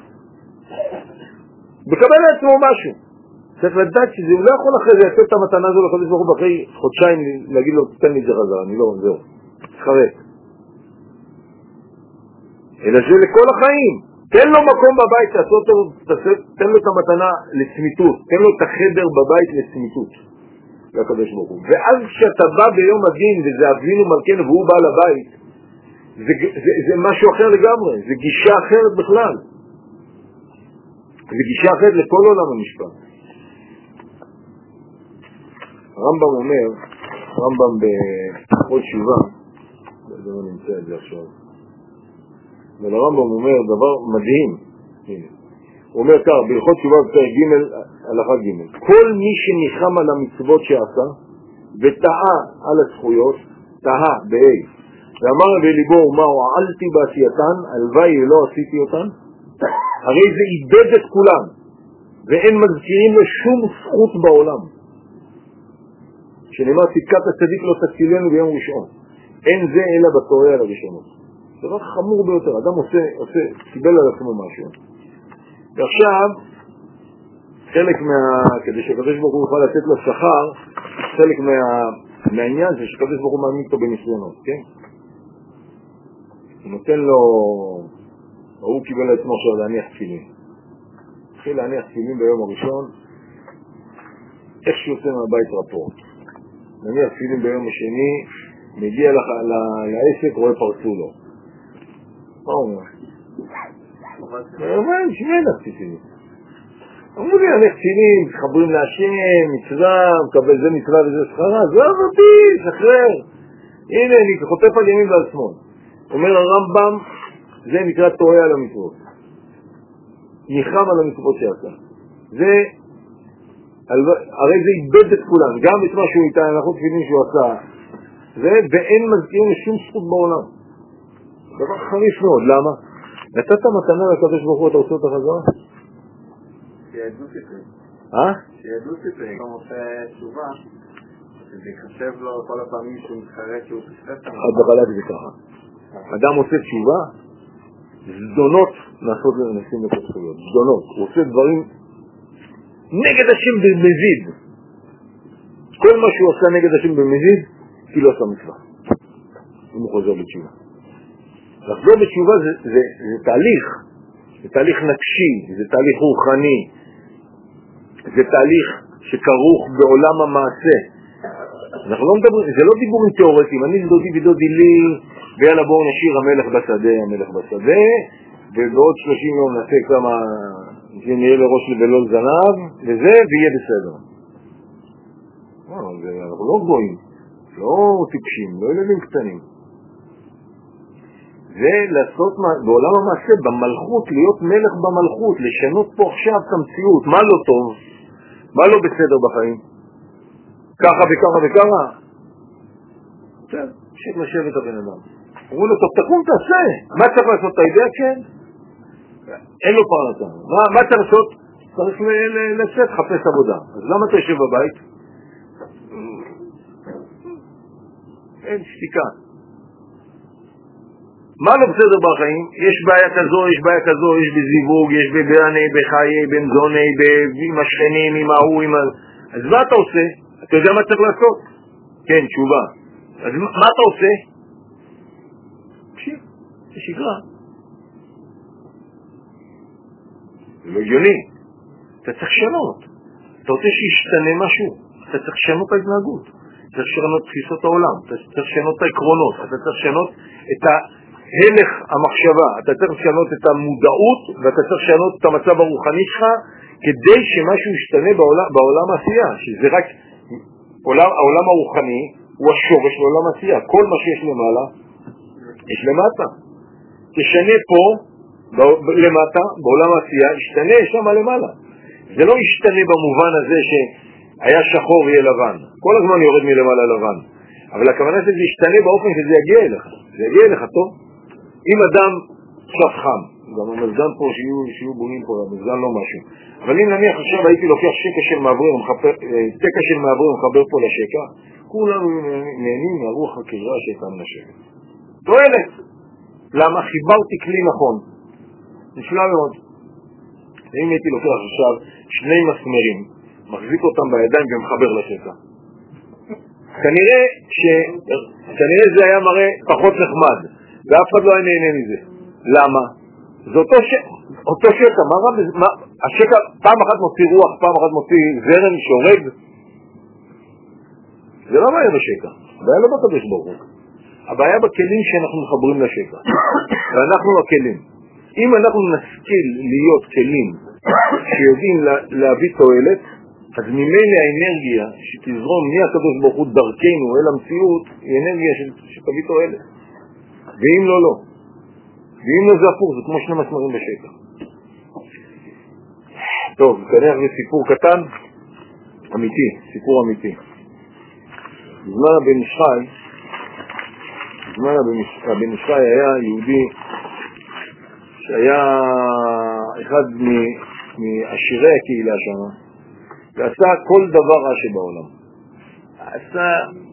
מקבל על עצמו משהו. צריך לדעת שזה הוא לא יכול אחרי זה לתת את המתנה הזו לקדוש ברוך הוא אחרי חודשיים להגיד לו תתן לי את זה חזרה, אני לא, זהו, תחרט. אלא זה לכל החיים. תן לו מקום בבית, תן לו את המתנה לצמיתות, תן לו את החדר בבית לצמיתות לקדוש ברוך הוא. ואז כשאתה בא ביום הדין וזה אבינו מלכנו והוא בא לבית, זה, זה, זה משהו אחר לגמרי, זה גישה אחרת בכלל. זה גישה אחרת לכל עולם המשפט. הרמב"ם אומר, הרמב"ם בכל שיבה, זה לא נמצא את זה עכשיו, אבל הרמב"ם אומר דבר מדהים, הנה, הוא אומר כך, בהלכות שיבה בפרק ג' הלכה ג' כל מי שניחם על המצוות שעשה וטעה על הזכויות, טעה באי, ואמר בליבו ומה הועלתי בעשייתן, הלוואי לא עשיתי אותן, הרי זה איבד את כולם, ואין מזכירים לו שום זכות בעולם. שנאמר צדקת הצדיק לא תצילנו ביום ראשון. אין זה אלא בתורה על הראשונות. זה דבר חמור ביותר. אדם עושה, עושה, קיבל על עצמו משהו. ועכשיו, חלק מה... כדי שקדוש ברוך הוא יוכל לתת לו שכר, חלק מה... מהעניין זה שקדוש ברוך הוא מאמין אותו בניסיונות, כן? הוא נותן לו... הוא קיבל על עצמו עכשיו להניח תפילין. התחיל להניח תפילין ביום הראשון, איך שיוצא מהבית רפורט. נניח תפילין ביום השני, מגיע לך לעסק, רואה פרצו לו. מה הוא אומר? אבל שמי נחתי תפילין. אמרו לי, הלך תפילין, מתחברים להשם, מצווה, מקבל זה מצווה וזה שכרה, זה עבודי, שחרר. הנה, אני חוטף על ימין ועל שמאל. אומר הרמב"ם, זה נקרא טועה על המצוות. ניחם על המצוות שעשה. זה, הרי זה איבד את כולם, גם את מה שהוא איתה, אנחנו תפילים שהוא עשה, זה, ואין מזכירים לשום זכות בעולם. דבר חריף מאוד, למה? נתת מתנה לקדוש ברוך הוא, אתה עושה אותה חזרה? שיעדו ספרי. אה? שיעדו ספרי. כמו עושה תשובה, שזה ייחשב לו כל הפעמים שהוא מתחרט שהוא פספס. עד בגלת זה ככה. אדם עושה תשובה, זדונות נעשות לנשים לקודחויות. זדונות. הוא עושה דברים נגד השם במזיד. כל מה שהוא עושה נגד השם במזיד, כי לא עושה מצווה. אם הוא חוזר בתשובה. לחזור בתשובה זה, זה, זה תהליך. זה תהליך נפשי, זה תהליך רוחני. זה תהליך שכרוך בעולם המעשה. אנחנו לא מדברים, זה לא דיבורים תיאורטיים. אני דודי ודודי לי, ויאללה בואו נשאיר המלך בשדה, המלך בשדה, ובעוד שלושים יום נעשה כמה, שנהיה לראש לבלול זנב, וזה, ויהיה בסדר. אנחנו לא גבוהים, לא טיפשים, לא ילדים קטנים. זה לעשות בעולם המעשה, במלכות, להיות מלך במלכות, לשנות פה עכשיו את המציאות. מה לא טוב? מה לא בסדר בחיים? ככה וככה וככה? בסדר, שאת לשבת הבן אדם. אמרו לו, טוב, תקום תעשה. מה צריך לעשות? אתה יודע? כן. אין לו פרנסה. מה, מה צריך לעשות? צריך לצאת, חפש עבודה. אז למה אתה יושב בבית? אין שתיקה. מה לא בסדר בחיים? יש בעיה כזו, יש בעיה כזו, יש בזיווג, יש בבעני, בחיי, במזוני, עם השכנים, עם ההוא, עם ה... אז מה אתה עושה? אתה יודע מה צריך לעשות? כן, תשובה. אז מה אתה עושה? תקשיב, זה שגרה. זה לא הגיוני. אתה צריך לשנות. אתה רוצה שישתנה משהו, אתה צריך לשנות את ההתנהגות. אתה צריך לשנות תפיסות העולם, אתה צריך לשנות את העקרונות, אתה צריך לשנות את ההלך המחשבה, אתה צריך לשנות את המודעות, ואתה צריך לשנות את המצב הרוחני שלך, כדי שמשהו ישתנה בעולם, בעולם העשייה, שזה רק עולם, העולם הרוחני הוא השורש לעולם העשייה. כל מה שיש למעלה, יש למטה. תשנה פה, למטה, בעולם העשייה, ישתנה שם למעלה. זה לא ישתנה במובן הזה שהיה שחור יהיה לבן. כל הזמן יורד מלמעלה לבן. אבל הכוונה שזה ישתנה באופן שזה יגיע אליך. זה יגיע אליך טוב. אם אדם עכשיו חם, גם המזגן פה שיהיו, שיהיו בונים פה, המזגן לא משהו. אבל אם נניח עכשיו הייתי לוקח שקע של מעברים, תקע של מעברים ומחבר פה לשקע, כולנו נהנים מהרוח הקרירה שהייתם לשקע. תועלת. למה? חיברתי כלי נכון. נשמע מאוד. אם הייתי לוקח עכשיו שני מסמרים, מחזיק אותם בידיים ומחבר לשקע. כנראה ש... כנראה זה היה מראה פחות נחמד, ואף אחד לא היה נהנה מזה. למה? זה אותו, ש... אותו שקע. מה רע בזה? מה... השקע פעם אחת מוציא רוח, פעם אחת מוציא זרם שורג. זה לא בעיה בשקע. הבעיה לא בקדוש ברוך הוא. הבעיה בכלים שאנחנו מחברים לשקע. ואנחנו הכלים. אם אנחנו נשכיל להיות כלים שיודעים להביא תועלת, אז ממילא האנרגיה שתזרום מהקדוש ברוך הוא דרכנו אל המציאות היא אנרגיה שתביא תועלת. ואם לא, לא. ואם לא זה הפוך, זה כמו שני מסמרים בשקע. טוב, כנראה זה סיפור קטן, אמיתי, סיפור אמיתי. בזמן הבן ישחי, בזמן הבן ישחי היה יהודי שהיה אחד מעשירי הקהילה שם, ועשה כל דבר רע שבעולם. עשה,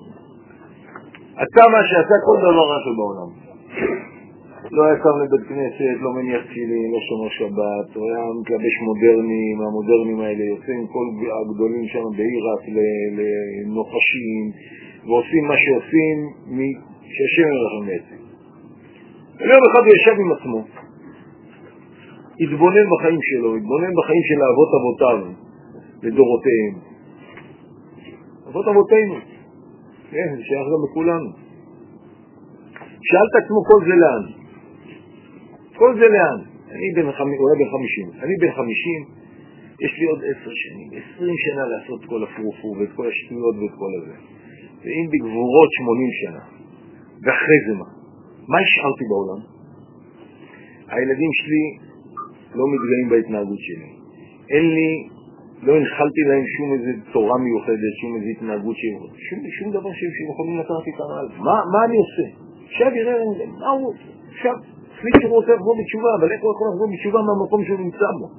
עשה מה שעשה כל דבר רע שבעולם. לא היה קם לבית כנסת, לא מניח תפילין, לא שומר שבת, הוא היה מתלבש מודרני, מהמודרנים האלה, יוצאים כל הגדולים שם בעיראק לנוחשים, ועושים מה שעושים שהשם ירחם בעצם. ויום אחד הוא ישב עם עצמו, התבונן בחיים שלו, התבונן בחיים של האבות אבותיו, לדורותיהם. אבות אבותינו, כן, זה שייך גם בכולנו. שאלת עצמו כל זה לאן? כל זה לאן? אני בן חמישים, הוא היה בן חמישים. אני בן חמישים, יש לי עוד עשר שנים, עשרים שנה לעשות כל הפרופור ואת כל השטויות ואת כל הזה. ואם בגבורות שמונים שנה. ואחרי זה מה? מה השארתי בעולם? הילדים שלי לא מתגאים בהתנהגות שלי. אין לי, לא הנחלתי להם שום איזה תורה מיוחדת, שום איזה התנהגות שלי, שום, שום דבר שהם יכולים לקחת איתם על. מה, מה אני עושה? עכשיו יראה, מה הוא? עכשיו, סליק שהוא רוצה לחזור בתשובה, אבל איך הוא יכול לחזור בתשובה מהמקום שהוא נמצא בו?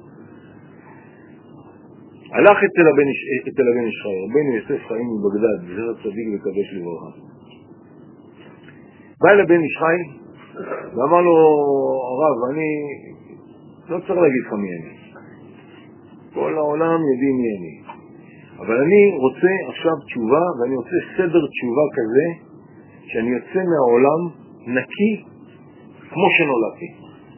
הלך אצל הבן, אצל הבן איש חי, רבנו יוסף חיים מבגדד, זכר צדיק וקדוש לברכה. בא אל הבן איש חי, ואמר לו, הרב, אני לא צריך להגיד לך מי אני. כל העולם יודעים מי אני. אבל אני רוצה עכשיו תשובה, ואני רוצה סדר תשובה כזה, שאני יוצא מהעולם נקי כמו שנולדתי.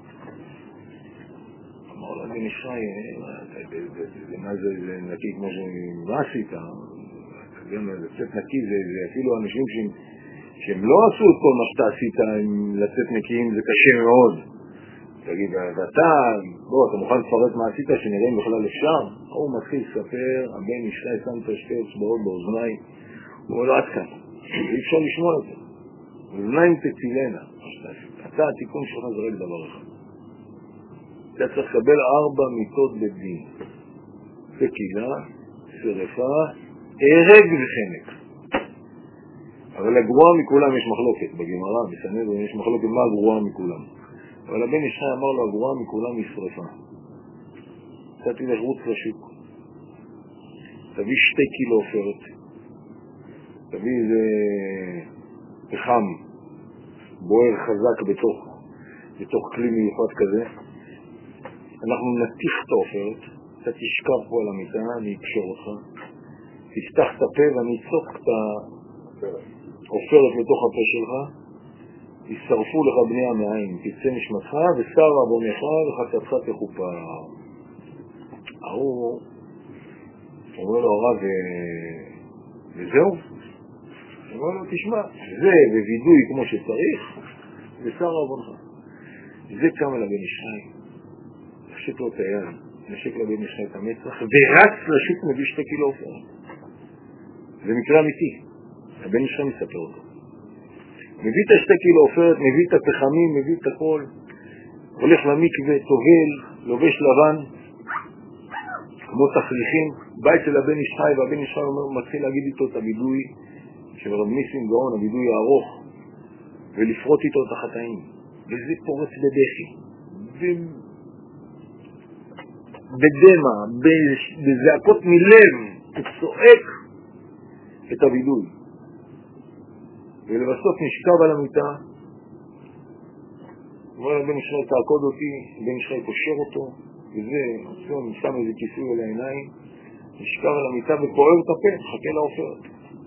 אמר לו, בן איש חי, מה זה נקי כמו מה עשית? זה קצת נקי, זה אפילו אנשים שהם לא עשו את כל מה שאתה עשית, לצאת נקיים זה קשה מאוד. תגיד, ואתה, בוא, אתה מוכן לפרט מה עשית שנראים בכלל אפשר? הוא מתחיל לספר, הבן איש חי שם את השתי אצבעות באוזניים, הוא אומר לו, עד כאן, אי אפשר לשמוע את זה. אוזניים תצילנה, אתה התיקון שלך זה רק דבר אחד. אתה צריך לקבל ארבע מיתות בדין. תקילה, שרפה, הרג וחנק. אבל הגרועה מכולם יש מחלוקת. בגמרא, בסנהדרין, יש מחלוקת מה הגרועה מכולם. אבל הבן איש חי אמר לו, הגרועה מכולם היא שרפה. אתה תלך רוץ לשוק. תביא שתי קילו עופרת. תביא איזה פחם, בוער חזק בתוך, בתוך כלי מיוחד כזה. אנחנו נתיך את העופרת, אתה תשכב פה על המיטה, אני אקשור אותך, תפתח את הפה ואני אצוק את העופרת לתוך הפה שלך, ישרפו לך בני המעיים, תצא נשמתך ושר אבונך וחצתך תחופה. הוא אומר לו הרב, וזהו? הוא אומר לו, תשמע, זה ווידוי כמו שצריך, ושר אבונך. זה קם על הבן איש חי. נשק לו את היד, נשק לבן איש חי את המצח, ורץ לשוק מביא שתי קילו עופרת. זה מקרה אמיתי. הבן איש חי מספר אותו. מביא את השתי קילו עופרת, מביא את הפחמים, מביא את הכל, הולך למקווה, טובל, לובש לבן, כמו תכריכים, בא אצל הבן איש חי, והבן איש חי מתחיל להגיד איתו את הבידוי של רב ניסים גאון, הבידוי הארוך, ולפרוט איתו את החטאים. וזה פורץ בדחי, בדמה, בזעקות מלב, צועק את הבידוי. ולבסוף נשכב על המיטה, אומר לבן איש חי תעקוד אותי, בן איש חי קושר אותו, וזה, עושים, שם איזה כיסוי על העיניים, נשכב על המיטה ופוער את הפה, חכה לעופרת.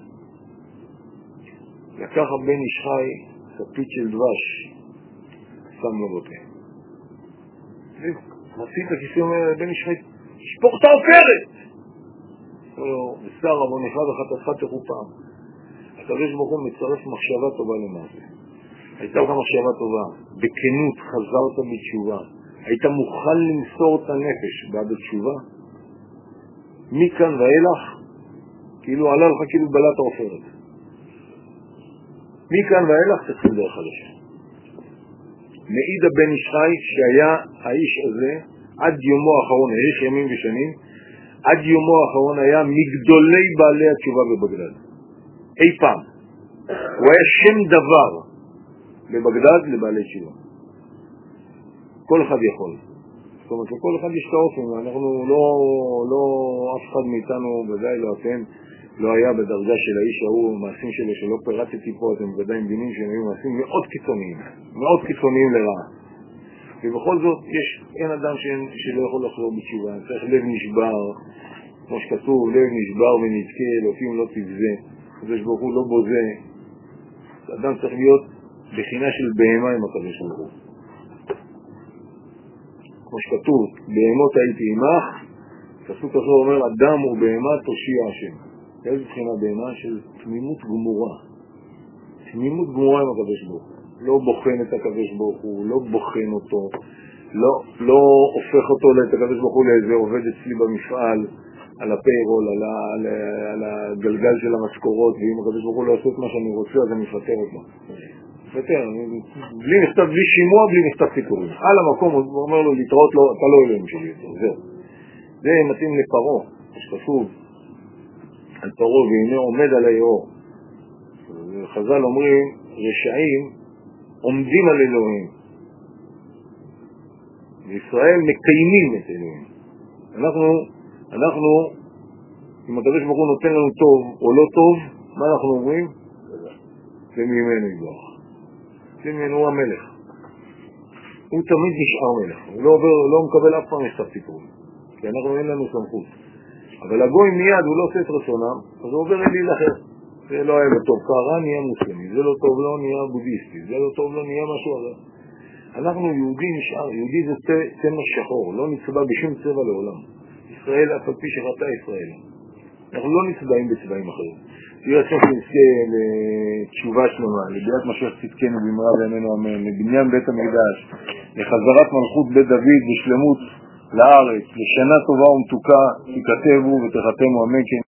לקח הבן איש חי כפית של דבש, שם לו בפה. ומוציא את הכיסוי, אומר לבן איש חי, שפוך את העופרת! אומר לו, ושר אבונך וחטאתך תחופה. הקדוש ברוך הוא מצרף מחשבה טובה למעשה. הייתה לך מחשבה טובה, בכנות חזרת בתשובה, היית מוכן למסור את הנפש בעד התשובה, מכאן ואילך, כאילו עלה לך כאילו בלת העופרת. מכאן ואילך תתחיל דרך חדשה. מעיד הבן איש חי שהיה האיש הזה עד יומו האחרון, האיש ימים ושנים, עד יומו האחרון היה מגדולי בעלי התשובה בבגדד. אי פעם. הוא היה שם דבר בבגדד לבעלי תשובה. כל אחד יכול. זאת אומרת, לכל אחד יש את האופן, אנחנו לא, לא, אף אחד מאיתנו, ודאי לא אתם, לא היה בדרגה של האיש ההוא, מעשים שלו שלא פירטתי פה, אתם ודאי מבינים שהם היו מעשים מאוד קיצוניים, מאוד קיצוניים לרעה. ובכל זאת, יש אין אדם ש... שלא יכול לחזור בתשובה, צריך לב נשבר, כמו שכתוב, לב נשבר ונתקה, אלוקים לא תבזה, הקדוש ברוך הוא לא בוזה. אדם צריך להיות בחינה של בהמה עם הקדוש ברוך הוא. כמו שכתוב, בהמות הייתי עמך, פסוק הזה אומר, אדם ובהמה תושיע השם. איזו בחינה בהמה של תמימות גמורה. תמימות גמורה עם הקדוש ברוך הוא. לא בוחן את הקדוש ברוך הוא, לא בוחן אותו, לא, לא הופך אותו את הקדוש ברוך הוא לאיזה עובד אצלי במפעל, על הפיירול, על, על, על גלגל של המשכורות, ואם הקדוש ברוך הוא לא עושה את מה שאני רוצה, אז אני אפטר אותו. אפטר, בלי מכתב, בלי שימוע, בלי מכתב סיפורים. על המקום הוא אומר לו להתראות לו, אתה לא אלוהים שלי יותר, זהו. זה מתאים לפרו, שכתוב על פרו, והנה עומד על היאור. חז"ל אומרים, רשעים עומדים על אלוהים. וישראל מקיימים את אלוהים. אנחנו, אנחנו, אם הקדוש ברוך הוא נותן לנו טוב או לא טוב, מה אנחנו אומרים? זה ממנו יברך. זה ממנו הוא המלך. הוא תמיד נשאר מלך. הוא לא, עובר, לא מקבל אף פעם מכתב סיפורים. כי אנחנו אין לנו סמכות. אבל הגוי מיד, הוא לא עושה את רצונם, אז הוא עובר אליל אחר. זה לא היה טוב קרה, נהיה מוסלמי. זה לא טוב, לא נהיה בודהיסטי. זה לא טוב, לא נהיה משהו אחר. אנחנו יהודי נשאר. יהודי זה צמח שחור. לא נצבע בשום צבע לעולם. ישראל אף על פי שחטא ישראל. אנחנו לא נצבעים בצבעים אחרים. יהיה רצון שנזכה לתשובה שלמה, לביאת משיח צדקנו במהרה בימינו אמן, לבניין בית המקדש, לחזרת מלכות בית דוד בשלמות לארץ, לשנה טובה ומתוקה, תיכתבו ותחתמו אמן.